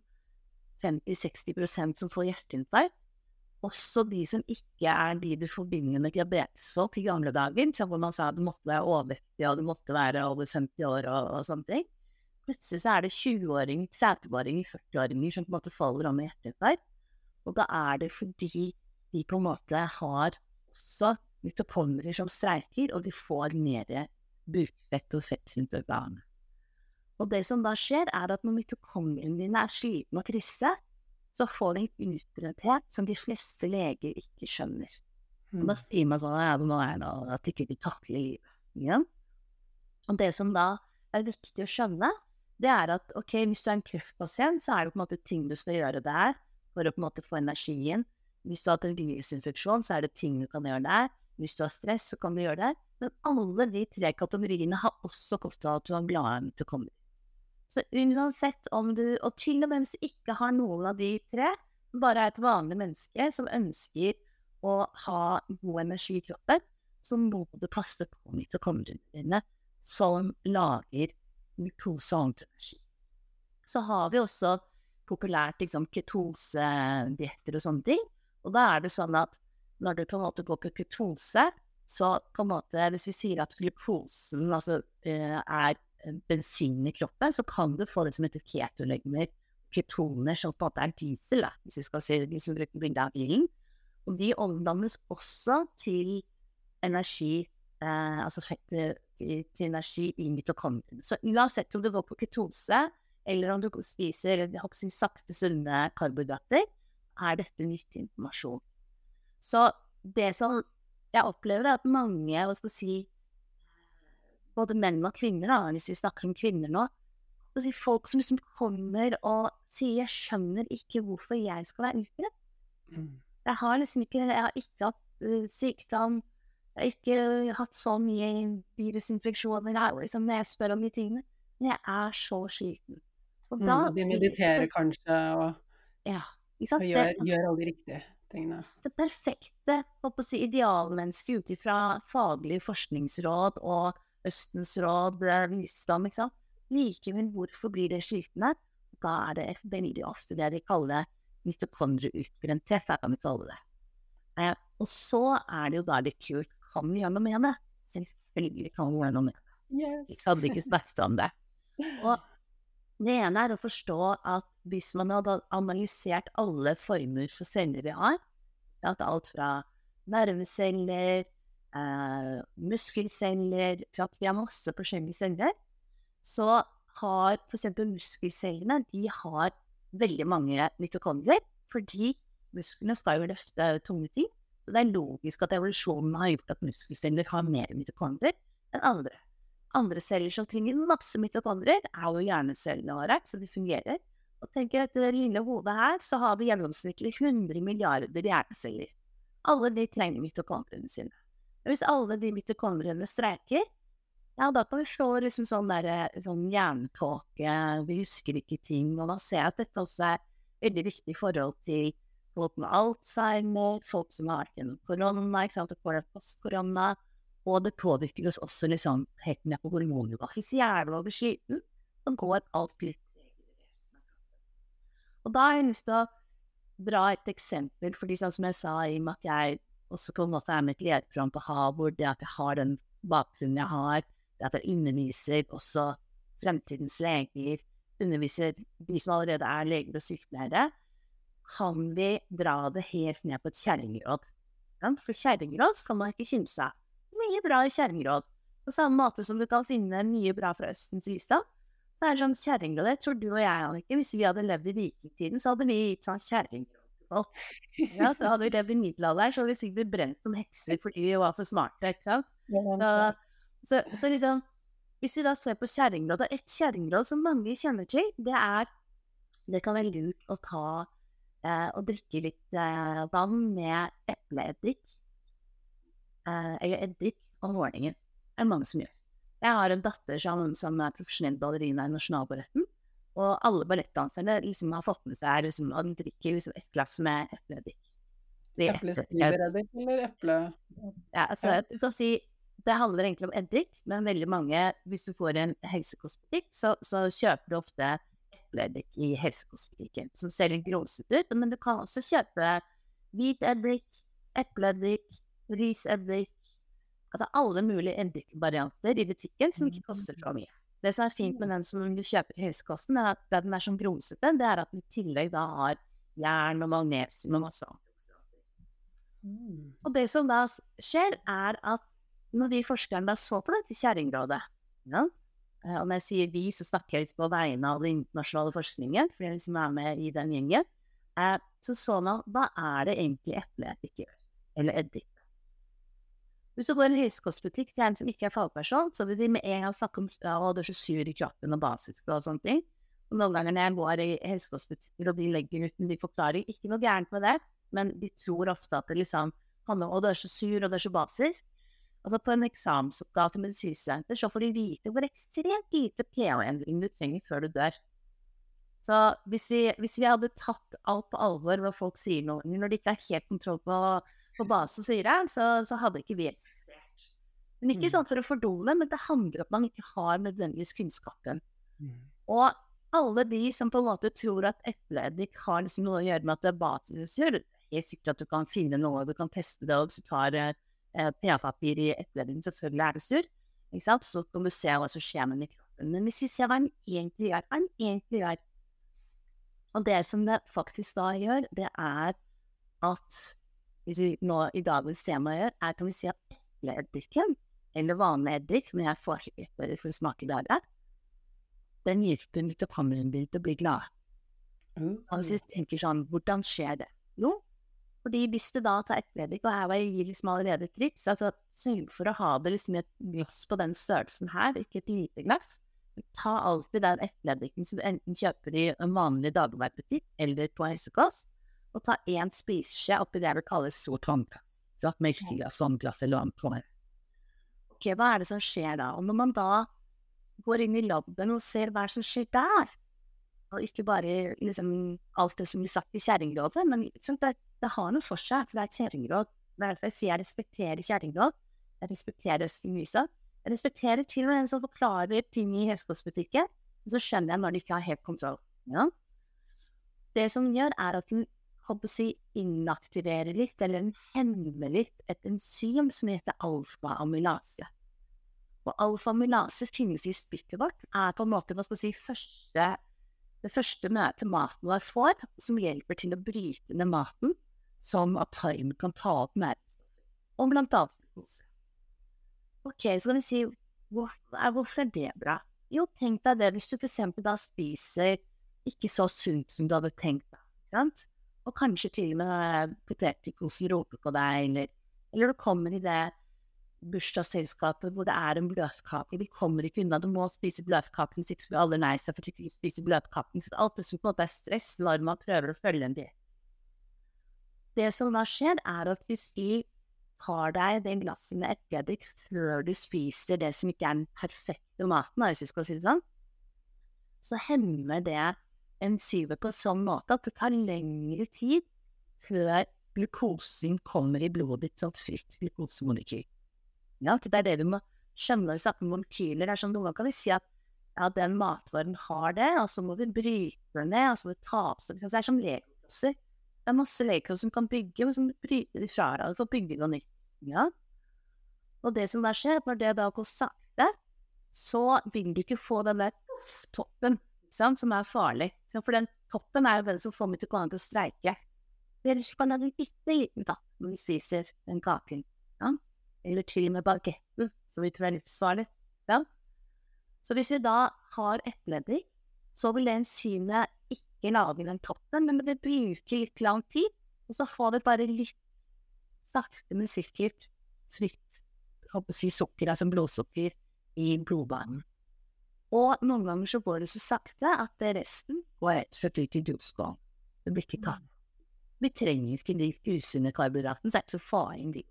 50-60% som får hjerteinfarkt, også de som ikke de du forbinder med diabetes i gamle dager, hvor man sa at du måtte være overvektig, og du måtte være over 50 år og sånne ting. Plutselig så det 20-åringer, 30-åringer, 40-åringer som på en måte faller om med hjerteinfarkt, og da det fordi de på en måte har også mitokondrier som streiker, og de får mer bukfett og fett rundt organet. Og det som da skjer at når mitokondriene dine sliten og triste, så får de en utbrenthet som de fleste leger ikke skjønner. Og da sier man sånn, at ikke de takler livet. Ja? Og det som da viktig å skjønne, det at, ok, hvis du en kreftpasient, så det på en måte ting du skal gjøre der, for å på en måte få energien. Hvis du har hatt en virusinfeksjon, så det ting du kan gjøre der. Hvis du har stress, så kan du gjøre det. Men alle de 3 kategoriene har også kostet at du har glade mitokondrier. Så uansett om du, og til og med hvis du ikke har noen av de 3, bare et vanlig menneske som ønsker å ha god energi i kroppen, så må du passe på mitokondriene dine som lager glukose og energi. Så har vi også populært liksom, ketose-dietter og sånne ting, og da det sånn at når du på en måte går på ketose, så på en måte, hvis vi sier at glukosen altså, bensin i kroppen, så kan du få det som heter ketolegemer, ketoner, som på en måte diesel, hvis vi skal si det, som bruker bildet av bilen, og de omdannes også til energi, altså til energi i mitokondriene. Så uansett om du går på ketose, eller om du spiser sakte, sunne karbohydrater, dette nyttig informasjon. Så det som jeg opplever at mange, hva skal jeg si, både menn og kvinner, hvis vi snakker om kvinner nå, folk som liksom kommer og sier, jeg skjønner ikke hvorfor jeg skal være utbrent. Jeg har ikke hatt sykdom, jeg har ikke hatt så mye virusinfeksjoner, når jeg spør om de tingene, men jeg er så sliten. Og da De mediterer kanskje og ja, ikke sant? gjør alle de riktige tingene. Det perfekte, idealmennesket ut fra faglige forskningsråd og Østens råd, visdom, ikke sant? Likevel, hvorfor blir det slitne? Da det veldig ofte det de kaller mitokondrieutbrenthet, kan vi kalle det. Og så det jo da det kult, kan vi gjøre noe med det? Selvfølgelig kan vi gjøre noe med det. Yes. Vi hadde ikke snakket om det. Og det ene å forstå at hvis man hadde analysert alle former for celler vi har, alt fra nerveceller, muskelceller, vi har masse forskjellige celler, så har for eksempel muskelcellene, de har veldig mange mitokondrier, fordi musklene skal jo løfte tunge ting, så det logisk at evolusjonen har gjort at muskelceller har mer mitokondrier enn andre. Andre celler som trenger masse mitokondrier jo hjernecellene våre, så de fungerer. Og tenker at det lille hodet her, så har vi gjennomsnittlig 100 milliarder hjerneceller. Alle de trenger mitokondriene sine. Og hvis alle de mitokondriene streiker, da kan vi få sånn hjernetåke, vi husker ikke ting, og man ser at dette også veldig viktig i forhold til folk med Alzheimer, folk som har vært gjennom korona, ikke sant, og får det post-korona, og det påvirker oss også helt ned på hormonene. Hvis hjernen blir sliten, så går alt litt regelrest. Og da har jeg lyst til å dra et eksempel, fordi sånn som jeg sa, i og med at jeg også på en måte med et lederprogram på Harvard, det at jeg har den bakgrunnen jeg har, det at jeg underviser også fremtidens leger, underviser de som allerede leger og sykepleiere, kan vi dra det helt ned på et kjerringråd. For kjerringråd kan man ikke kimse av. Mye bra i kjerringråd. På samme måte som du kan finne mye bra fra Østens visdom, så det sånn kjerringråd. Jeg tror du og jeg, Annike, hvis vi hadde levd i vikingtiden, så hadde vi gitt sånn kjerringråd. Ja, da hadde vi levd i middelalderen, så hadde vi sikkert blitt brent som hekser fordi vi var for smarte, ikke sant? Så hvis vi da ser på kjerringråd, et kjerringråd som mange kjenner til, det kan være lurt å ta og drikke litt vann med epleeddik, eller eddik om morgenen. Det mange som gjør. Jeg har en datter som profesjonell ballerina i Nasjonalballetten, og alle ballettdanserne har fått med seg at de drikker et glass med epleeddik. Epleskivereddik eller eple? Ja, du kan si det handler egentlig om eddik, men veldig mange, hvis du får en helsekostbutikk, så kjøper du ofte epleeddik i helsekostbutikken, som ser litt grumsete ut, men du kan også kjøpe hvit eddik, epleeddik, riseddik, altså alle mulige eddikvarianter i butikken som ikke koster så mye. Det som fint med den som du kjøper i helsekosten, at den sånn grumsete, det at den i tillegg da har jern og magnesium og masse antioksidanter. Og det som da skjer at når de forskerne da så på dette kjerringrådet, og når jeg sier vi, så snakker jeg litt på vegne av den internasjonale forskningen, for jeg med i den gjengen, så man, hva det egentlig epleeddik gjør, eller eddik. Hvis du går i en helsekostbutikk til en som ikke fagperson, så vil de med en gang snakke om det så sur i kroppen og basisk og sånne ting. Og noen ganger når jeg går i helsekostbutikker og de legger ut de forklarer ikke noe gærent med det, men de tror ofte at det handler om det så sur og det så basisk. Altså på en eksamensoppgave til medisinstudenter så får de vite hvor ekstremt lite pH-endring du trenger før du dør. Så hvis vi hadde tatt alt på alvor hva folk sier nå, når de ikke har helt kontroll på basen sier det, så hadde ikke vi eksistert. Men ikke sånn for å fordumme, men det handler om at man ikke har nødvendigvis kunnskapen. Og alle de som på en måte tror at epleeddik har noe å gjøre med at det basisresur, det sikkert at du kan finne noe, du kan teste det, og hvis du tar pH-papir i epleeddiken, selvfølgelig det sur, ikke sant? Så kan du se hva som skjer med den i kroppen. Men hvis vi ser hva den egentlig gjør, og det som det faktisk da gjør, det at hvis vi nå i dagens tema gjør, kan vi si at epleeddiken, eller vanlig eddik, men jeg får ikke epleeddik for å smake bedre, den hjelper mitokondriene dine til å bli glad. Og hvis vi tenker sånn, hvordan skjer det? Jo, fordi hvis du da tar epleeddik, og her gir allerede et triks, altså sørg for å ha det et glass på den størrelsen her, ikke et lite glass, ta alltid den epledikken som du enten kjøper i en vanlig dagligvarebutikk eller på helsekost, og ta en spiseskje oppi det jeg vil kalle stort vannglass. Melkeglass, vannglass eller vann. Ok, hva det som skjer da? Og når man da går inn i laben og ser hva som skjer der, og ikke bare liksom alt det som blir sagt i kjerringrådet, men liksom, det har noe for seg, for det et kjerringråd. Derfor jeg sier jeg respekterer kjerringråd, jeg respekterer Østen-Lisa, jeg respekterer til og med en som forklarer ting i helsekostbutikken, og så skjønner jeg når de ikke har helt kontroll. Ja? Det som gjør at den inaktiverer litt, eller den hemmer litt et enzym som heter alfa-amylase. Og alfa-amylase finnes i spyttet vårt, på en måte, det første møtet maten vår får, som hjelper til å bryte ned maten, som at tarmen kan ta opp næringsstoffer, og blant annet glukose. Ok, så kan vi si, hvorfor det bra? Jo, tenk deg det, hvis du for eksempel da spiser ikke så sunt som du hadde tenkt deg, sant? Og kanskje til og med potetikosen roper på deg, eller du kommer i det bursdagsselskapet hvor det en bløtkake, de kommer ikke unna, du må spise bløtkaken, så ikke alle nei seg for å ikke spise bløtkaken, så alt det som på en måte stress når man prøver å følge en diett. Det som da skjer at hvis du tar deg den glassen med epledikt før du spiser det som ikke den perfekte maten, hvis vi skal si det sånn, så hemmer det enzymet på en sånn måte at det tar lengre tid før glukosen kommer i blodet ditt som fritt glukosemolekyl. Ja, det det du må skjønne når vi snakker om molekyler. Sånn, noen kan vi si at ja, den matvaren har det, og så må vi bryte det ned, og så må vi ta opp, så det som legeklosser. Det masse legeklosser som kan bygge, men som bryter de fra deg for å bygge noe nytt. Ja? Og det som da skjer, når det da går sakte, så vil du ikke få den der toppen, sant, som farlig. For den toppen jo den som får meg til å gå an til å streike. Vi ikke bare lage bitte liten da, når vi spiser den kaken. Ja? Eller til og med bagetten, som vi tror livsfarlig. Ja? Så hvis vi da har epledikt, så vil det enzymet ikke lage den toppen, men det bruker litt lang tid, og så får vi bare litt sakte, men sikkert fritt, sukker, altså blodsukker, i blodbanen. Og noen ganger så går det så sakte at det resten går rett for ut i dosgång. Det blir ikke tatt. Vi trenger ikke de usunne karbohydratene, så det ikke så farlig de.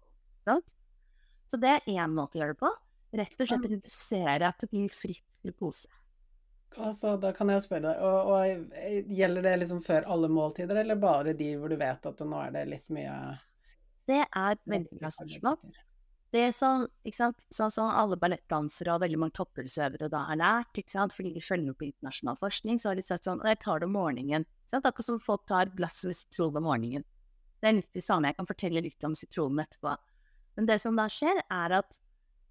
Så det en måte å gjøre det på, rett og slett redusere at det blir fritt glukose. Altså, da kan jeg spørre deg, og gjelder det liksom før alle måltider, eller bare de hvor du vet at nå det litt mye... Det veldig bra spørsmål. Det som, ikke sant, sånn som alle ballettdansere og veldig mange toppidrettsutøvere da har lært, ikke sant, fordi de følger med på internasjonal forskning, så har de sett sånn, jeg tar det om morgenen, ikke sant, akkurat som folk tar glass med sitron om morgenen. Det litt det samme, jeg kan fortelle litt om sitronen etterpå. Men det som da skjer at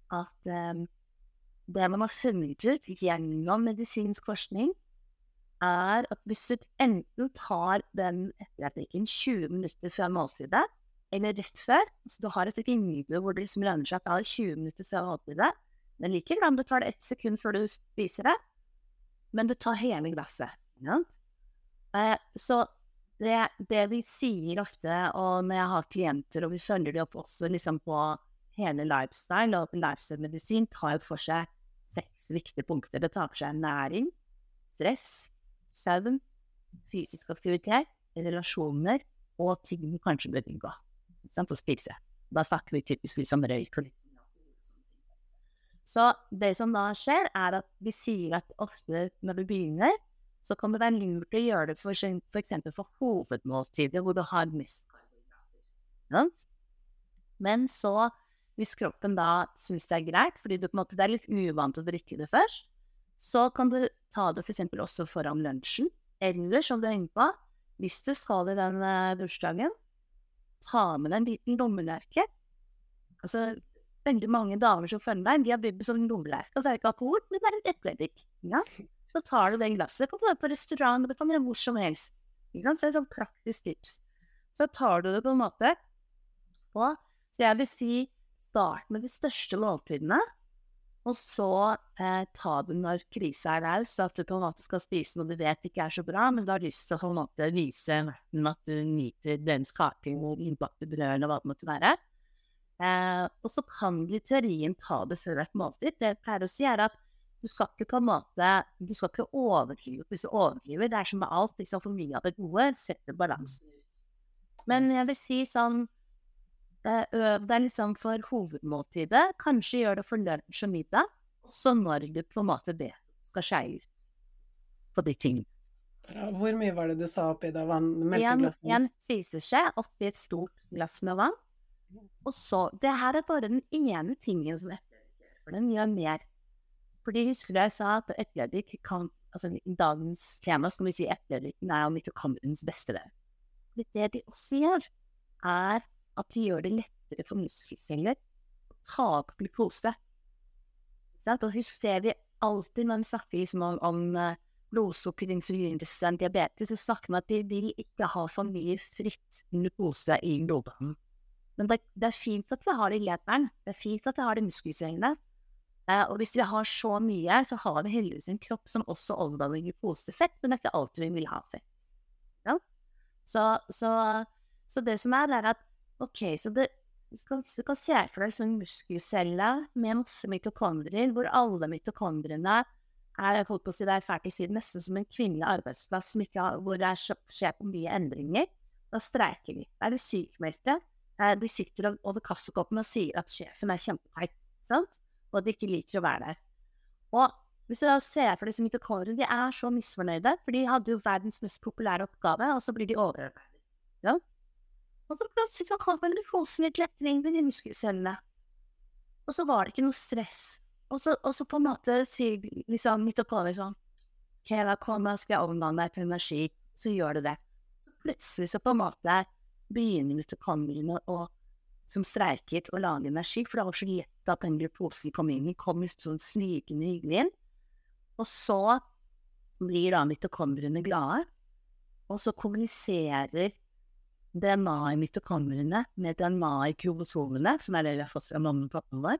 det man har funnet ut gjennom medisinsk forskning at hvis du enten tar den epledikken 20 minutter før måltidet, eller rett før, så du har et vindu hvor det liksom lønner seg at 20 minutter før måltidet, men likevel om du tar det 1 sekund før du spiser det, men du tar hele glasset. Ja? Så det vi sier ofte, og når jeg har klienter, og vi følger det opp også liksom på hele lifestyle, og lifestyle-medisin tar for seg 6 viktige punkter. Det tar for seg næring, stress, søvn, fysisk aktivitet, relasjoner, og ting du kanskje bør unngå. For å spise. Da snakker vi typisk liksom røyk og litt. Så det som da skjer, at vi sier at ofte når du begynner, så kan det være lurt å gjøre det for eksempel for hovedmåltider hvor du har mest karbohydrater. Ja? Men så, hvis kroppen da synes det greit, fordi det på en måte det litt uvant å drikke det først, så kan du ta det for eksempel også foran lunsjen, eller som du er inne på, hvis du skal i den bursdagen, ta med deg en liten lommelerke. Altså, veldig mange damer som følger meg, de har begynt med sånn lommelerke, og så det ikke alkohol, men det litt epledik. Ja? Så tar du den glasset, det kan du være på restaurant, det kan være hvor som helst. Så det sånn praktisk tips. Så tar du det på en måte på, så jeg vil si, start med de største måltidene, og så ta det når krisa raus, så at du på en måte skal spise noe du vet ikke så bra, men du har lyst til å på en måte vise verden at du nyter dens kaking og innbakte brød og hva det måtte være. Og så kan du i teorien ta det før et måltid. Det jeg pleier å si at du skal ikke på en måte, du skal ikke overdrive. Hvis du overdriver, det som med alt, liksom for mye av det gode, setter balansen ut. Men jeg vil si sånn, øv deg liksom for hovedmåltidet, kanskje gjør det for lunsj og middag, og så når du på en måte det skal skje ut på de tingene. Bra. Hvor mye var det du sa oppi det melkeglasset? En spiseskje oppi et stort glass med vann, og så, det her bare den ene tingen som epleeddik gjør, for den gjør mer. Fordi husker jeg sa at epleeddik kan, altså i dagens tema skal vi si epleeddiken jo mitokondriens beste venn. Det de også gjør, at de gjør det lettere for muskelceller å ta opp glukose. Og husk det vi alltid når vi snakker liksom om blodsukker, insulinresistent diabetes, så snakker vi at de vil ikke ha så mye fritt glukose i blodbanen. Men det fint at vi har det i leperen, det fint at vi har det i muskelcellene. Og hvis vi har så mye, så har vi heldigvis en kropp som også omdanner glukose til fett, men det ikke alltid vi vil ha fett. Ja? Så det som at ok, så du kan se for deg en muskelcelle med masse mitokondrier, hvor alle mitokondriene holdt på å si det fælt å si, nesten som en kvinnelig arbeidsplass hvor det skjer på mye endringer. Da streiker de. Da det sykmeldte. De sitter over kaffekoppen og sier at sjefen kjempeteit, sant? Og de ikke liker å være der. Og hvis du da ser for deg som mitokondrier, de så misfornøyde, for de hadde jo verdens mest populære oppgave, og så blir de overarbeidet. Ja? Og så plutselig så kom en glukose i kletring i muskelcellene. Og så var det ikke noe stress. Og så på en måte sier liksom mitokondrier sånn, ok, da skal jeg omdanne deg til energi, så gjør det det. Så plutselig så på en måte begynner mitokondriene som streiket å lage energi, for det var så lett at den glukosen kom sånn snygende hyggelig inn. Og så blir da mitokondriene glade, og så kommuniserer DNA i mitokondriene med DNA i kromosomene, som det vi har fått fra mamma og pappa vår.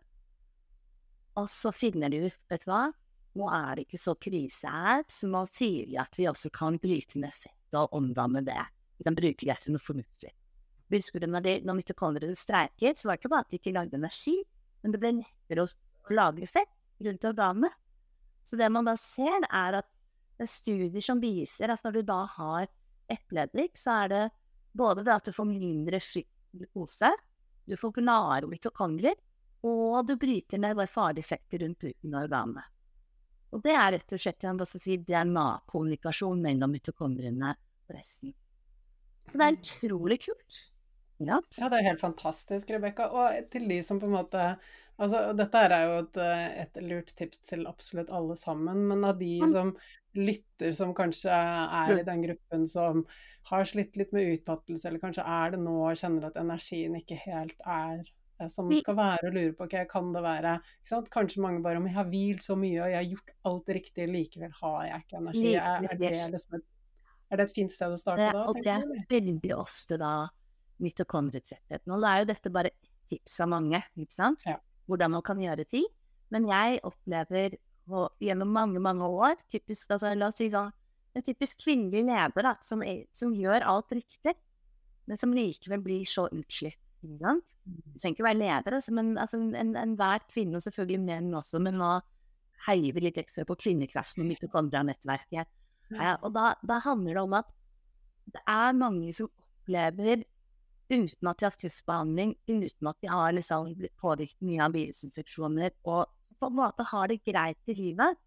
Og så finner de ut, vet du hva, nå det ikke så krise her, så nå sier de at vi også kan bryte ned fett og omdanne det. Vi kan bruke det til noe fornuftig. Husker du, når mitokondriene streiket, så var det ikke bare at de ikke lagde energi, men det ble lettere å lagre fett rundt organene. Så det man da ser at det studier som viser at når du da har epleeddik, så det både det at du får mindre fritt glukose, du får gladere mitokondrier, og du bryter ned farlige effekter rundt bruken av organene. Og det rett og slett DNA-kommunikasjon mellom mitokondriene og resten. Så det utrolig kult. Ja, det helt fantastisk, Rebecca. Og til de som på en måte, altså dette jo et lurt tips til absolutt alle sammen, men av de som lytter, som kanskje i den gruppen som har slitt litt med utmattelse, eller kanskje det nå og kjenner at energien ikke helt som det skal være, og lurer på, ok, kan det være, ikke sant? Kanskje mange bare, om jeg har hvilt så mye, og jeg har gjort alt riktig, likevel har jeg ikke energi. Det liksom det et fint sted å starte da? Og det veldig ofte da mitokondrietrettheten. Og da jo dette bare et tips av mange, ikke sant? Ja. Hvordan man kan gjøre ting. Men jeg opplever gjennom mange, mange år, typisk, altså, la oss si sånn, en typisk kvinnelig leder da, som gjør alt riktig, men som likevel blir så utslitt. Du trenger ikke være leder, altså, men altså, enhver kvinne, og selvfølgelig menn også, men nå heier vi litt ekstra på kvinneklassen og mitokondria-nettverket. Og da handler det om at det mange som opplever uten at de har kreftbehandling, uten at de har liksom blitt påvirket mye av virusinfeksjoner, og på en måte har det greit i livet,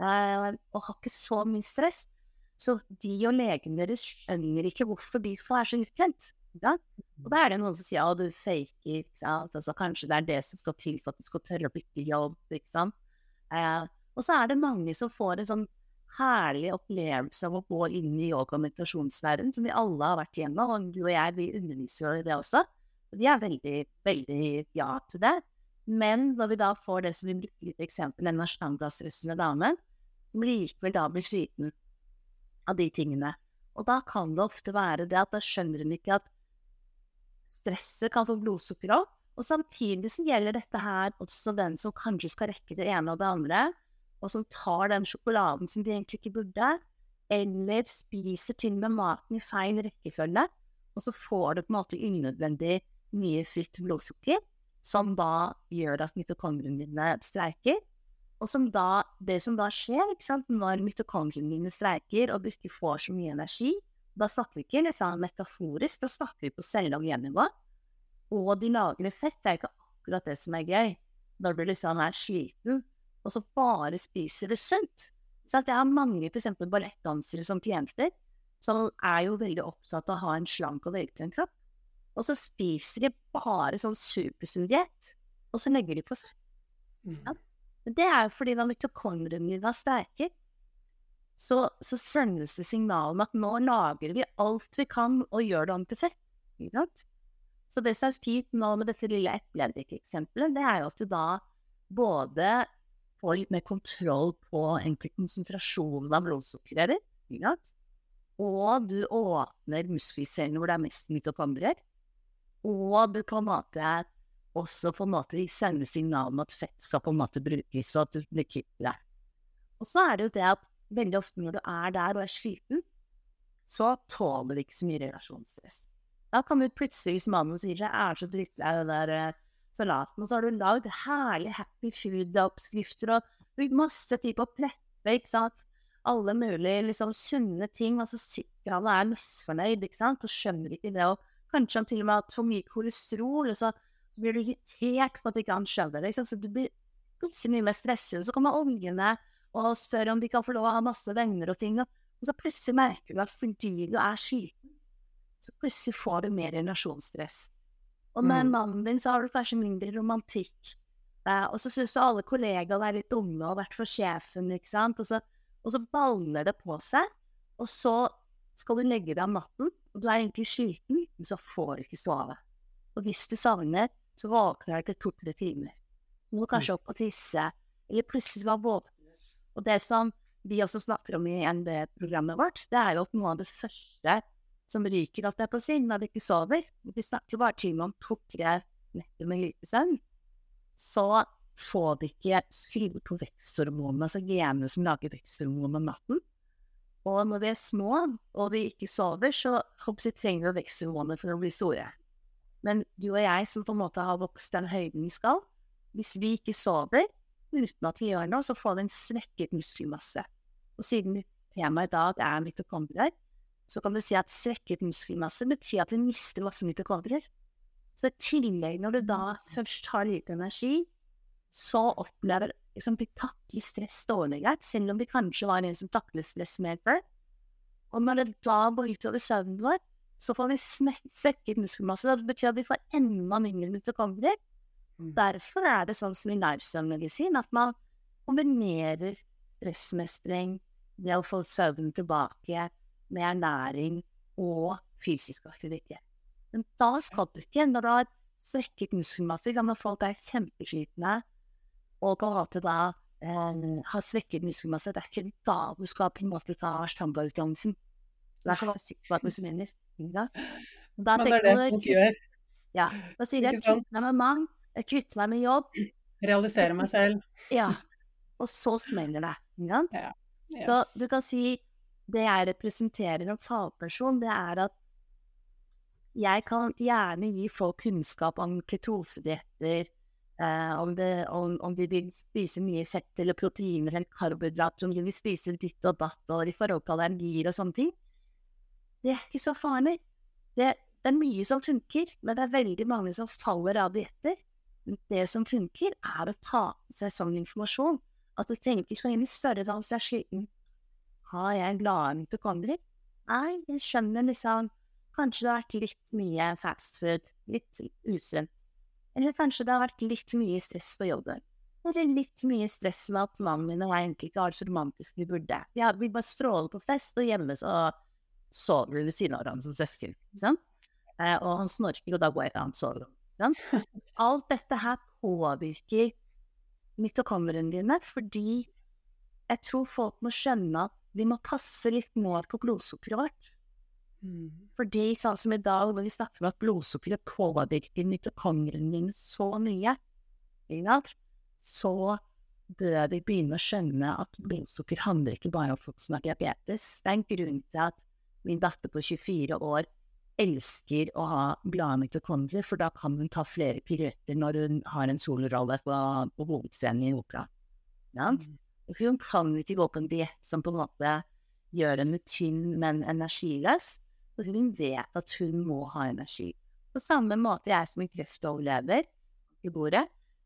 og har ikke så mye stress. Så de og legen deres skjønner ikke hvorfor de får så utkjent. Og da det noen som sier, du faker, ikke sant? Altså, kanskje det det som står til for at du skal tørre å bytte jobb, ikke sant? Og så det mange som får en sånn herlig opplevelse av å gå inn i yoga- og meditasjonsverden, som vi alle har vært igjennom, og du og jeg, vi underviser jo i det også. Og de veldig, veldig ja til det. Men når vi da får det som vi bruker litt eksempel, den ashtanga-stressende damen, som likevel da blir sliten av de tingene. Og da kan det ofte være det at da skjønner hun ikke at stresset kan få blodsukker opp, og samtidig så gjelder dette her også den som kanskje skal rekke det ene og det andre, og som tar den sjokoladen som de egentlig ikke burde, eller spiser til med maten i feil rekkefølge, og så får du på en måte unødvendig mye fritt blodsukker, som da gjør at mitokondriene dine streiker, Og det som da skjer, ikke sant, når mitokondriene dine streiker, og du ikke får så mye energi, da snakker vi ikke liksom metaforisk, da snakker vi på celle- og gennivå, og de lagrer fett, det ikke akkurat det som gøy, når du liksom sliten, og så bare spiser du sunt. Så at jeg har mange, for eksempel ballettdansere som klienter, som jo veldig opptatt av å ha en slank og veltrent kropp, og så spiser de bare sånn supersunn diett, og så legger de på seg. Ja. Men det jo fordi da mitokondriene dine sterke, så sendes det signal om at nå lager vi alt vi kan og gjør det om til fett. Ikke sant? Så det som fint nå med dette lille epledikk-eksempelet, det jo at du da både får litt mer kontroll på egentlig konsentrasjonen av blodsukkeret ditt, ikke sant? Og du åpner muskelcellene hvor det mest mitokondrier, og du på en måte også på en måte sender signal om at fett skal på en måte brukes, så at du blir kvitt det. Og så det jo det at veldig ofte når du der og sliten, så tåler du ikke så mye relasjonsstress. Da kan du plutselig, hvis mannen sier seg, så drittlei av den der salaten, og så har du lagd herlig happy food-oppskrifter, og brukt masse tid på å preppe, ikke sant? Alle mulige liksom sunne ting, og så sitter han og misfornøyd, ikke sant? Og skjønner ikke det, og kanskje han til og med har for mye kolesterol, og så blir du irritert på at ikke han skjønner det, ikke sant? Så du blir plutselig mye mer stresset, så kommer ungene og større om de kan få lov å ha masse venner og ting, og så plutselig merker du at fordi du sliten, så plutselig får du mer relasjonsstress. Og med mannen din så har du kanskje mindre romantikk, og så synes alle kollegaer litt dumme og vært for sjefen, ikke sant? Og så baller det på seg, og så skal du legge deg om natten, og du egentlig sliten, men så får du ikke sove. Og hvis du savner, så våkner du til 2-3 timer. Så må du kanskje opp og tisse, eller plutselig være våkner. Og det som vi også snakker om i NB-programmet vårt, det jo at noe av det første som ryker at det på sin når du ikke sover. Vi snakker bare til om 2-3 netter med lite søvn. Så får du ikke skrive på veksthormonene, altså genene som lager veksthormonene om natten. Og når vi små, og vi ikke sover, så trenger vi veksthormoner for å bli store. Men du og jeg som på en måte har vokst den høyden vi skal, hvis vi ikke sover, uten at vi gjør noe, så får vi en svekket muskelmasse. Og siden temaet i dag mitokondrier, så kan du si at svekket muskelmasse betyr at vi mister masse mitokondrier. Så i tillegg når du da først har lite energi, så opplever vi takler stress dårligere, selv om vi kanskje var en som takler stress mer før. Og når det da går ut over søvnen vår, så får vi svekket muskelmasse. Det betyr at vi får enda mindre mitokondrier. Derfor det sånn som i nervesøvnmedisin, at man kombinerer stressmestring, det å få søvnen tilbake, med ernæring og fysisk aktivitet. Men da skal du ikke, når du har svekket muskelmasse, når folk kjempeslitne, og på en måte da har svekket muskelmasse, det ikke da du skal på en måte ta Ashtanga-utdannelsen. Det kan være sikker på at du mener. Ja. Da Men det det folk gjør. Ja, da sier jeg kvitt meg med mann, jeg kvitter meg med jobb. Realisere meg selv. Ja, og så smeller det. Ja? Ja. Yes. Så du kan si, det jeg representerer en fagperson, det at jeg kan gjerne gi folk kunnskap om ketosedietter, om de vil spise mye fett eller proteiner eller karbohydrater, om de vil spise ditt og datt, og i forhold til allergier og sånne ting. Det ikke så farlig. Det mye som funker, men det veldig mange som faller av dietter. Det som funker å ta seg sånn informasjon, at du tenker så inn i større dag, så sliten. Har jeg glad mitokondrier? Nei, jeg skjønner liksom, kanskje det har vært litt mye fast food, litt usunt. Eller kanskje det har vært litt mye stress på jobben. Eller litt mye stress med at mannen min og jeg egentlig ikke har det så romantisk vi burde. Vi bare stråler på fest, og hjemme så sover ved siden av hverandre som søsken, sant? Og han snorker, og da går jeg til annet soverom, sant? Alt dette her påvirker mitokondriene dine, fordi jeg tror folk må skjønne at vi må passe litt mer på blodsukkeret vårt. Fordi sånn som i dag, når vi snakker om at blodsukkeret påvirker mitokondriene dine så mye, så bør vi begynne å skjønne at blodsukker handler ikke bare om folk som har diabetes. Det en grunn til at min datter på 24 år elsker å ha glade mitokondrier, for da kan hun ta flere piruetter når hun har en solrolle på hovedscenen i opera. sant? Og hun kan ikke gå på en diett som på en måte gjør henne tynn, men energiløs. Så hun vet at hun må ha energi. På samme måte jeg som en kreftoverlever i bordet,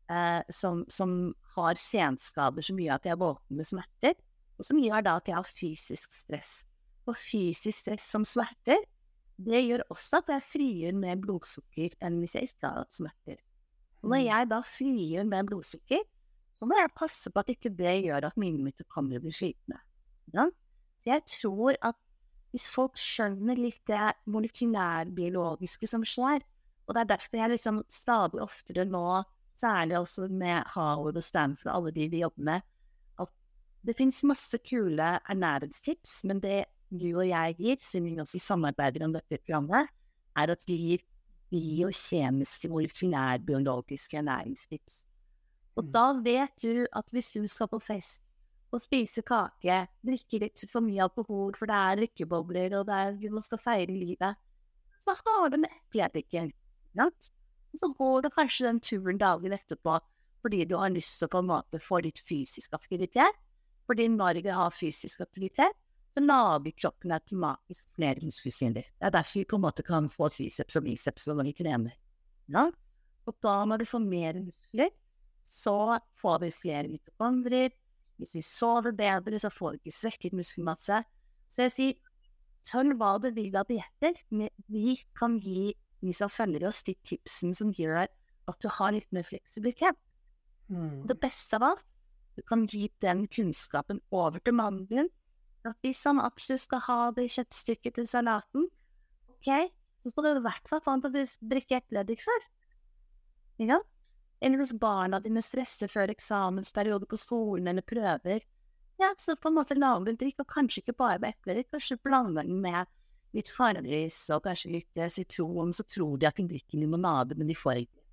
som har senskader som gjør at jeg våkner med smerter, og som gjør da at jeg har fysisk stress. Og fysisk stress som smerter, det gjør også at jeg frigjør mer blodsukker enn hvis jeg ikke har hatt smerter. Og når jeg da frigjør mer blodsukker, så må jeg passe på at ikke det gjør at mine mitokondrier blir slitne. Ja? Så jeg tror at hvis folk skjønner litt det molekylærbiologiske som skjer, og det er derfor jeg liksom stadig oftere nå, særlig også med Howard og Stanford og alle de jobber med, at det finnes masse kule ernæringstips, men det du og jeg gir, siden vi også samarbeider om dette programmet, er at vi gir biokjemiske, molekylærbiologiske ernæringstips. Og da vet du at hvis du skal på fest og spise kake, drikke litt for mye alkohol, for det er lykkebobler, og man skal feire livet, så har du en epleedikken. Så går det kanskje den turen dagen etterpå, fordi du har lyst til å på en måte få litt fysisk aktivitet. Fordi når vi har fysisk aktivitet, så lager kroppen automatisk flere muskelsynder. Det er derfor vi på en måte kan få triceps og biceps når vi trener. Ja? Og da når du får mer muskler, så får vi flere mitokondrier. Hvis vi sover bedre, så får vi ikke svekket muskelmasse. Så jeg sier, tøll hva du vil av dietter, men vi kan gi vi som følger oss de tipsen som gjør at du har litt mer fleksibilitet. Det beste av alt, du kan gi den kunnskapen over til mannen din, at hvis han absolutt skal ha det kjøttstykket til salaten, ok, så skal du i hvert fall få han til å drikke epleeddik før. Ja? Eller hvis barna dine stresser før eksamensperiode på skolen eller prøver, ja, så på en måte lager du drikk, og kanskje ikke bare med epleeddik, kanskje blander den med litt farris og kanskje litt sitron, så tror de at de drikker limonade, men de får ikke.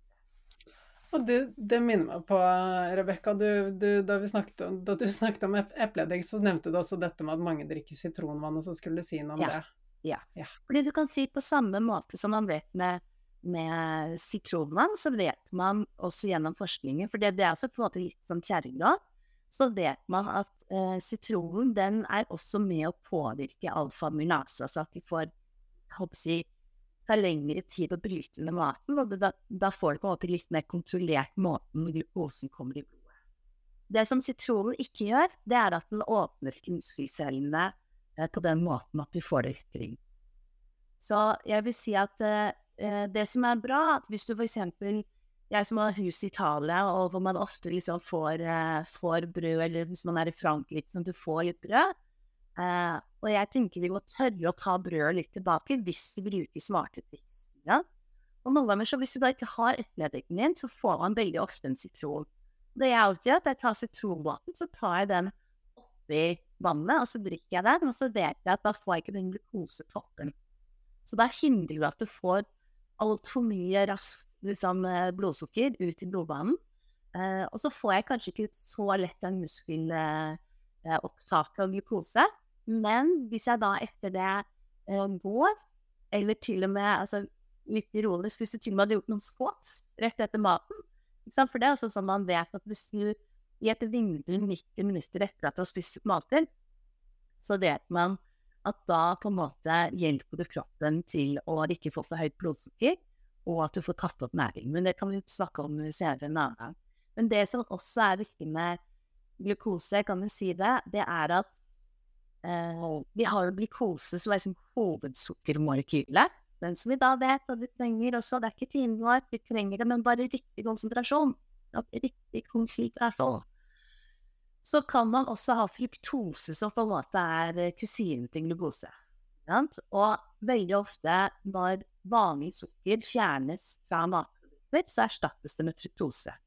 Og det minner meg på, Rebecca, da du snakket om epleeddik, så nevnte du også dette med at mange drikker sitronvann, og så skulle du si noe om det. Ja. Fordi du kan si på samme måte som man vet med sitronvann, så vet man også gjennom forskningen, for det er også på en måte litt som kjerringråd, så vet man at sitronen, den er også med å påvirke alfa-amylase, altså at vi får, ta lengre tid å bryte ned maten, og da får du på en måte litt mer kontrollert måten når glukosen kommer i blodet. Det som sitronen ikke gjør, det er at den åpner ikke muskelcellene på den måten at du får det riktig. Så jeg vil si at det som er bra, at hvis du for eksempel, jeg som har hus i Italia, og hvor man ofte liksom får brød, eller hvis man er i Frankrike, sånn at du får litt brød, og jeg tenker vi må tørre å ta brødet litt tilbake hvis vi bruker smarte triks. Ja? Og noen ganger så hvis du da ikke har epleeddiken din, så får man veldig ofte en sitron. Det jeg alltid gjør, at jeg tar sitronvaten, så tar jeg den oppi vannet, og så drikker jeg den, og så vet jeg at da får jeg ikke den glukosetoppen. Så da hindrer du at du får alt for mye raskt liksom, blodsukker ut i blodbanen, og så får jeg kanskje ikke så lett en muskelopptak av glukose, men hvis jeg da etter det går, eller til og med, altså litt ironisk, hvis du til og med hadde gjort noen squats rett etter maten, for det er også sånn man vet at hvis du i et vindu 90 minutter etter at du har spist maten, så vet man at da på en måte hjelper du kroppen til å ikke få for høyt blodsukker, og at du får tatt opp næring. Men det kan vi snakke om senere en annen gang. Men det som også er viktig med glukose, kan du si det, det er at vi har jo glukose som er som hovedsukkermolekyle, men som vi da vet at vi trenger også, det er ikke finvart, vi trenger det, men bare riktig konsentrasjon, riktig konsentrasjon. Så kan man også ha fruktose som på en måte er kusinen til glukose. Og veldig ofte når vanlig sukker fjernes fra matprodukter, så erstattes det med fruktose.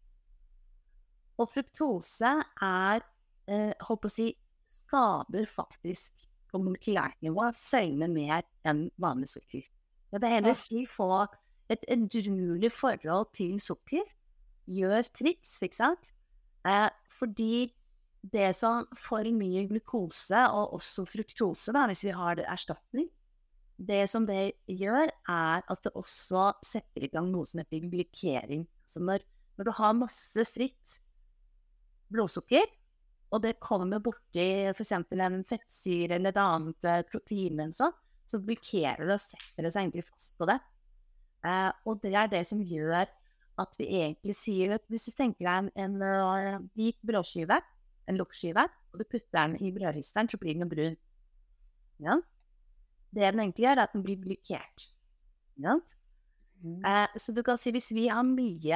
Og fruktose er, håper å si, skader faktisk på molekylært nivå cellene mer enn vanlig sukker. Så det hele de får et edruelig forhold til sukker, gjør triks, ikke sant? Fordi det som for mye glukose, og også fruktose, da, hvis vi har det erstatning, det som det gjør er at det også setter i gang noe som heter glykering. Så når du har masse fritt blodsukker, og det kommer borti for eksempel en fettsyre eller et annet protein eller sånn, så blokkerer det og setter det seg egentlig fast på det. Og det det som gjør at vi egentlig sier at hvis du tenker deg en hvit brødskive, en lokkskive, og du putter den i brødristeren, så blir den brun. Ja? Det den egentlig gjør, at den blir blokkert. Ja? Så du kan si hvis vi har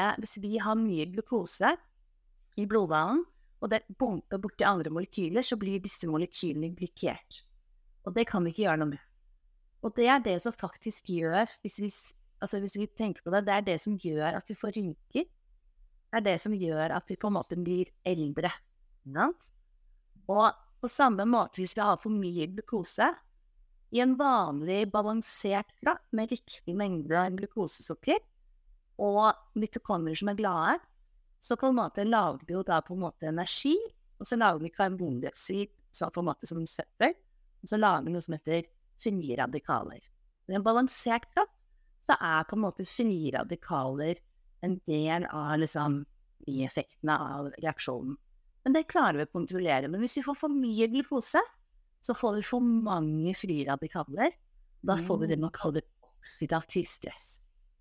mye glukose i blodbanen, og det bunker bort til andre molekyler, så blir disse molekylene blokkert. Og det kan vi ikke gjøre noe med. Og det det som faktisk gjør, hvis vi tenker på det, det det som gjør at vi får rynker. Det det som gjør at vi på en måte blir eldre. Ja? Og på samme måte hvis vi har for mye glukose, i en vanlig balansert kropp med riktig mengde glukosesukker og mitokondrier som glade, så på en måte lager vi jo da på en måte energi, og så lager vi karbondioksid så på en måte som søppel, og så lager vi noe som heter frie radikaler. I en balansert kropp så på en måte frie radikaler en del av i effektene av reaksjonen. Men det klarer vi å kontrollere. Men hvis vi får for mye glukose, så får vi for mange frie radikaler. Da får vi det man kaller oksidativ stress.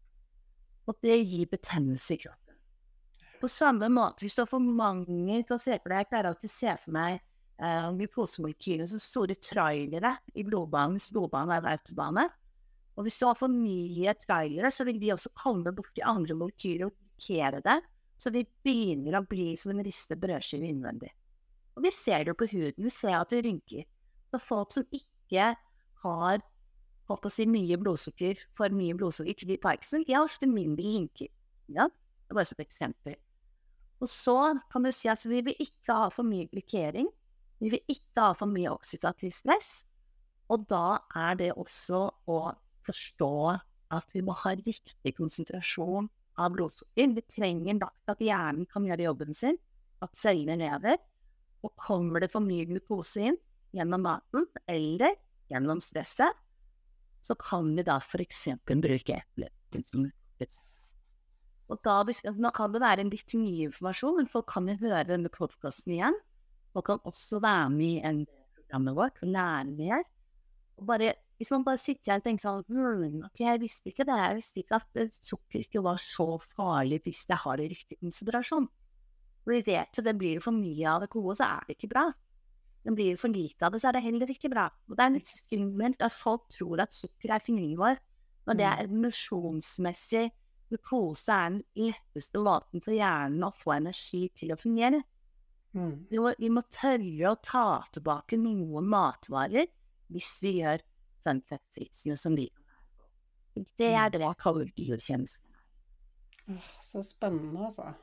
Og det gir betennelse i kroppen. På samme måte, hvis du har for mange, kan se for deg, jeg klarer alltid å se for meg glukosemolekyler som store trailere i blodbanen, hvis blodbanen en autobane. Og hvis du har for mye trailere, så vil de også komme bort til andre molekyler og blokkere det, så vi begynner å bli som en ristet brødskive innvendig. Og vi ser det jo på huden, vi ser at det rynker. Så folk som ikke har fått på seg mye blodsukker, for mye blodsukker til Parkinson, de har ofte mindre rynker. Ja? Det er bare som et eksempel. Og så kan du si at vi vil ikke ha for mye glykering, vi vil ikke ha for mye oksidativ stress, og da det også å forstå at vi må ha riktig konsentrasjon av blodsukker. Vi trenger da at hjernen kan gjøre jobben sin, at cellene lever, og kommer det for mye glukose inn gjennom maten eller gjennom stresset, så kan vi da for eksempel bruke epler. Og nå kan det være litt mye informasjon, men folk kan jo høre denne podcasten igjen. Folk kan også være med i programmet vårt og lære mer. Og hvis man bare sitter her og tenker sånn, ok, jeg visste ikke at sukker ikke var så farlig hvis jeg har det riktig konsentrasjon. Og vi vet at det blir for mye av det gode, så det ikke bra. Det blir for lite av det, så det heller ikke bra. Og det litt skummelt at folk tror at sukker finningen vår, når det emosjonsmessig glukose den letteste måten for hjernen å få energi til å fungere. Vi må tørre å ta tilbake noen matvarer hvis vi gjør funfest-fiksene som vi kan være på. Det det jeg kaller biokjemisk. Så spennende, altså.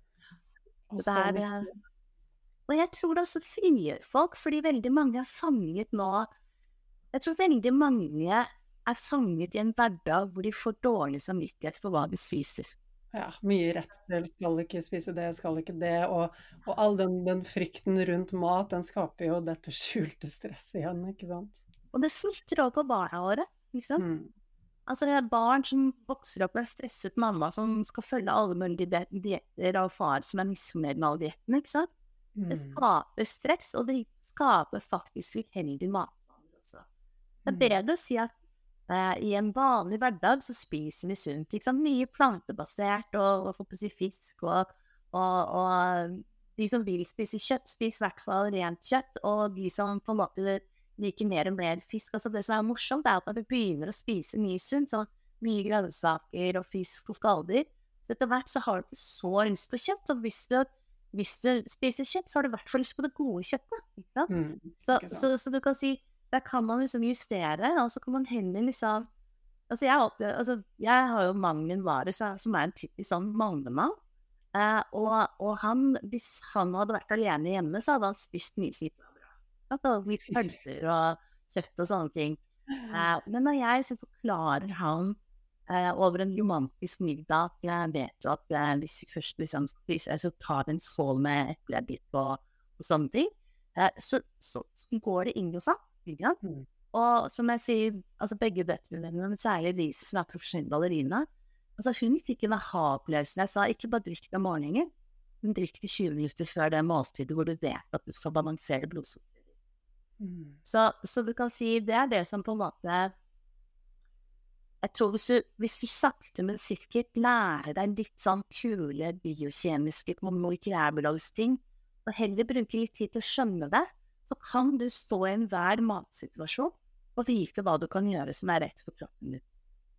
Og jeg tror det også frigjør folk, fordi veldig mange fanget nå. Jeg tror veldig mange fanget i en hverdag hvor de får dårlig samvittighet for hva de spiser. Ja, mye redsel, skal ikke spise det, skal ikke det, og all den frykten rundt mat, den skaper jo dette skjulte stresset igjen, ikke sant? Og det smitter også på barna våre, liksom. Altså det barn som vokser opp med stresset mamma, som skal følge alle mulige dietter av far som misfornøyd med alle diettene, ikke sant? Det skaper stress, og det skaper faktisk uheldig matvaner også. Det bedre å si at i en vanlig hverdag så spiser vi sunt, liksom mye plantebasert og får på å si fisk, og de som vil spise kjøtt, spiser i hvert fall rent kjøtt, og de som på en måte liker mer og mer fisk. Altså det som morsomt at når vi begynner å spise mye sunt, så mye grønnsaker og fisk og skalldyr, så etter hvert så har du ikke så lyst på kjøtt, og hvis du spiser kjøtt, så har du i hvert fall lyst på det gode kjøttet, ikke sant? Så du kan si, der kan man liksom justere, og så kan man heller liksom, altså jeg har jo Magnus Vares, som en typisk sånn mannemann, og han, hvis han hadde vært alene hjemme, så hadde han spist mye sitt bra. Altså litt pølser og kjøtt og sånne ting. Men når jeg så forklarer han over en romantisk middag, at jeg vet jo at hvis vi først liksom spiser, så tar vi en skål med eplebitt og sånne ting, så går det inn hos han. Ja. Og som jeg sier, altså begge døtrene, men særlig Lise som profesjonell ballerina, altså hun fikk en aha-opplevelse. Jeg sa ikke bare drikk av morgenen, men drikk det 20 minutter før det måltidet hvor du vet at du skal balansere blodsukkeret. Så du kan si det er det som på en måte jeg tror hvis du sakte, men sikkert lærer deg litt sånn kule biokjemiske molekylærbiologiske ting, og heller bruker litt tid til å skjønne det, så kan du stå i enhver matsituasjon og vite hva du kan gjøre som er rett for kroppen din.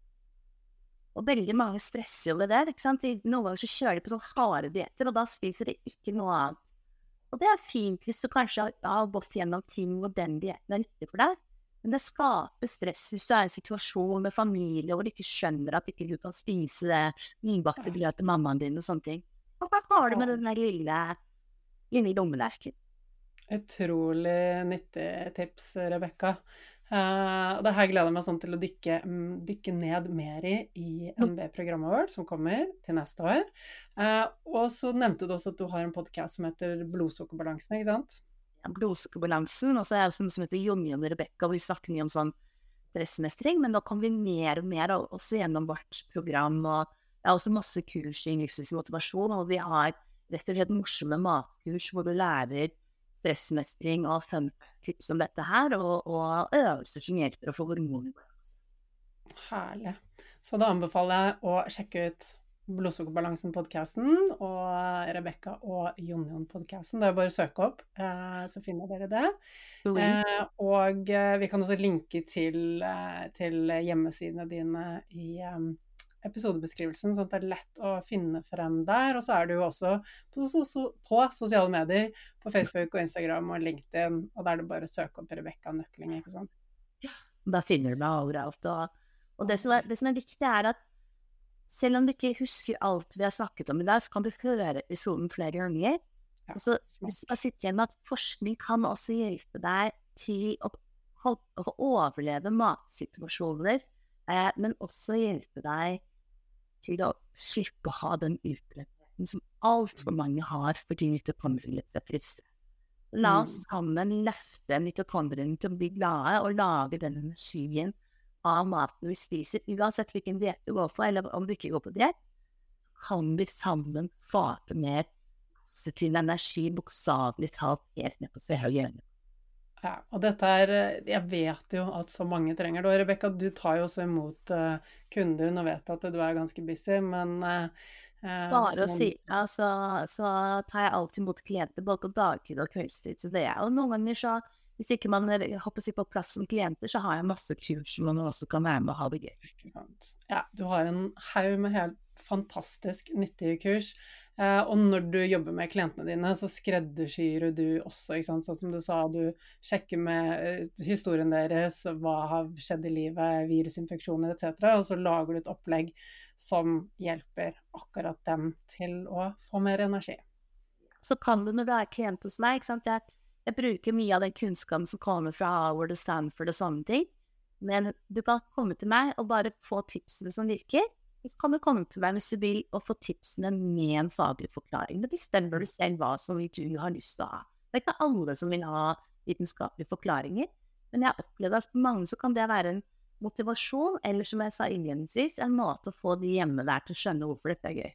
Og veldig mange stresser jo med det, ikke sant? Noen ganger så kjører de på sånn harde dietter, og da spiser de ikke noe annet. Og det er fint hvis du kanskje har gått gjennom ting hvor den dietten er riktig for deg, men det skaper stress hvis du er i en situasjon med familie hvor du ikke skjønner at ikke du kan spise det nybakte brød til mammaen din og sånne ting. Og hva har du med den der lille lommelerken? Utrolig nyttig tips, Rebecca. Og det her gleder jeg meg sånn til å dykke ned mer i NB-programmet vårt som kommer til neste år. Og så nevnte du også at du har en podcast som heter Blodsukkerbalansen, ikke sant? Blodsukkerbalansen, og så er det sånn som heter Jonny og Rebecca, hvor vi snakker mye om sånn stressmestring, men da kommer vi mer og mer også gjennom vårt program, og det er også masse kurs i livsstilsmotivasjon, og vi har rett og slett morsomme matkurs hvor du lærer stressmestring og fun tips om dette her, og øvelser som hjelper å få hormoner. Herlig. Så da anbefaler jeg å sjekke ut Blodsukkerbalansen-podcasten og Rebecca og Jonjon-podcasten. Det er bare å søke opp, så finner dere det. Og vi kan også linke til hjemmesidene dine i episodebeskrivelsen, sånn at det er lett å finne frem der. Og så er du jo også på sosiale medier, på Facebook og Instagram og LinkedIn, og der er det bare å søke opp Rebecca Nøkling, ikke sant? Da finner du meg overalt. Og det som er viktig er at selv om du ikke husker alt vi har snakket om i dag, så kan du høre episoden flere ganger. Og så hvis du sitter igjen med at forskning kan også hjelpe deg til å overleve matsituasjoner, men også hjelpe deg til å slippe å ha den utbredtheten som alt for mange har fordi mitokondriene er triste. La oss sammen løfte mitokondriene til å bli glade og lage den energien av maten vi spiser, uansett hvilken diett du går for, eller om du ikke går på diett, så kan vi sammen skape mer positiv energi, bokstavelig talt, helt ned på CH-hjørnet. Ja, og dette jeg vet jo at så mange trenger det, og Rebecca, du tar jo også imot kunder, nå vet jeg at du er ganske busy, men bare å si, så tar jeg alltid imot klienter, både på dagtid og kveldstid, så det er jo noen ganger så hvis ikke man hopper seg på plass som klienter, så har jeg masse kurs som man også kan være med og ha det gøy. Ikke sant. Ja, du har en haug med helt fantastisk nyttige kurs, og når du jobber med klientene dine, så skreddersyrer du også, ikke sant? Sånn som du sa, du sjekker med historien deres, hva har skjedd i livet, virusinfeksjoner, etc., og så lager du et opplegg som hjelper akkurat dem til å få mer energi. Så kan du, når du er klient hos meg, ikke sant, jeg bruker mye av den kunnskapen som kommer fra Harvard og Stanford og sånne ting, men du kan komme til meg og bare få tipsene som virker, så kan du komme til meg hvis du vil og få tipsene med en faglig forklaring. Det bestemmer du selv hva som du har lyst til å ha. Det er ikke alle som vil ha vitenskapelige forklaringer, men jeg opplever at for mange så kan det være en motivasjon, eller som jeg sa innledningsvis, en måte å få de hjemme der til å skjønne hvorfor dette er gøy.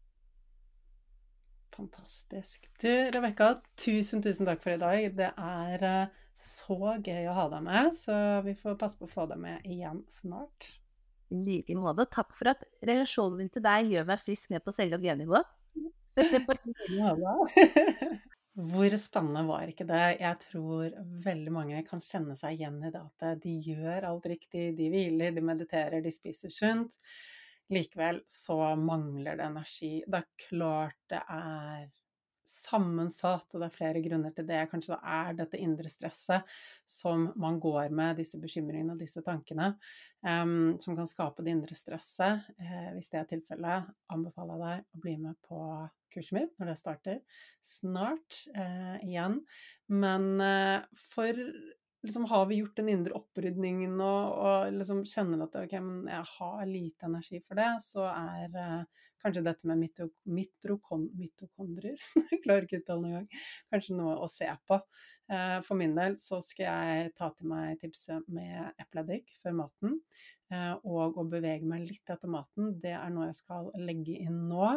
Fantastisk. Du, Rebecca, tusen takk for i dag. Det er så gøy å ha deg med, så vi får passe på å få deg med igjen snart. I like måte. Takk for at relasjonen min til deg gjør meg frisk ned på cellulogenivå. Hvor spennende var ikke det? Jeg tror veldig mange kan kjenne seg igjen i det at de gjør alt riktig, de hviler, de mediterer, de spiser sunt. Likevel så mangler det energi. Det er klart det er sammensatt, og det er flere grunner til det. Kanskje det er dette indre stresset som man går med, disse bekymringene og disse tankene, som kan skape det indre stresset. Hvis det er tilfellet, anbefaler jeg deg å bli med på kurset mitt når det starter snart igjen. Men for liksom har vi gjort den indre opprydningen og liksom kjenner at ok, men jeg har lite energi for det, så kanskje dette med mitokondrier, jeg klarer ikke uttale det engang, kanskje noe å se på. For min del så skal jeg ta til meg tipset med epleeddik før maten, og å bevege meg litt etter maten. Det er noe jeg skal legge inn nå,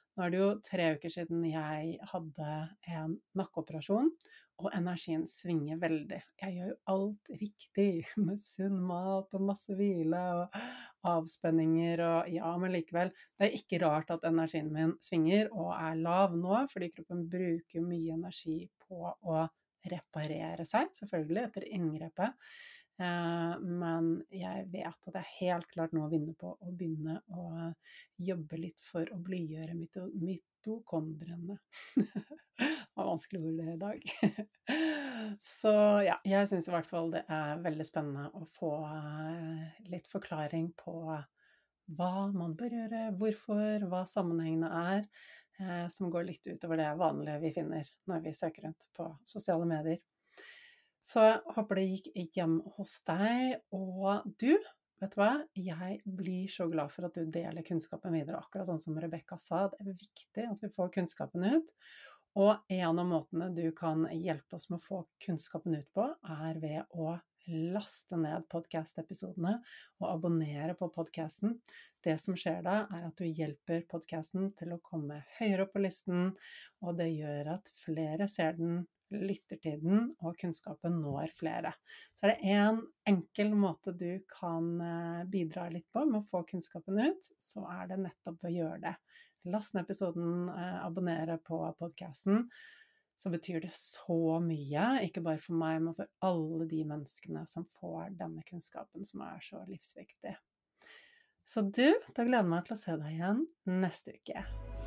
Nå er det jo 3 uker siden jeg hadde en nakkeoperasjon, og energien svinger veldig. Jeg gjør jo alt riktig med sunn mat og masse hvile og avspenninger og ja, men likevel. Det er ikke rart at energien min svinger og er lav nå, fordi kroppen bruker mye energi på å reparere seg, selvfølgelig, etter inngrepet. Men jeg vet at jeg helt klart nå vinner på å begynne å jobbe litt for å blidgjøre mitokondriene. Det var vanskelig ord i dag. Så ja, jeg synes i hvert fall det er veldig spennende å få litt forklaring på hva man bør gjøre, hvorfor, hva sammenhengene er, som går litt utover det vanlige vi finner når vi søker rundt på sosiale medier. Så jeg håper det gikk hjem hos deg, og du, vet du hva? Jeg blir så glad for at du deler kunnskapen videre, akkurat sånn som Rebecca sa. Det er viktig at vi får kunnskapen ut, og en av måtene du kan hjelpe oss med å få kunnskapen ut på, er ved å laste ned podcast-episodene og abonnere på podcasten. Det som skjer da, er at du hjelper podcasten til å komme høyere opp på listen, og det gjør at flere ser den, lytter til den, og kunnskapen når flere. Så er det en enkel måte du kan bidra litt på med å få kunnskapen ut, så er det nettopp å gjøre det. Last ned episoden, abonnere på podcasten, så betyr det så mye, ikke bare for meg, men for alle de menneskene som får denne kunnskapen som er så livsviktig. Så du, da gleder jeg meg til å se deg igjen neste uke.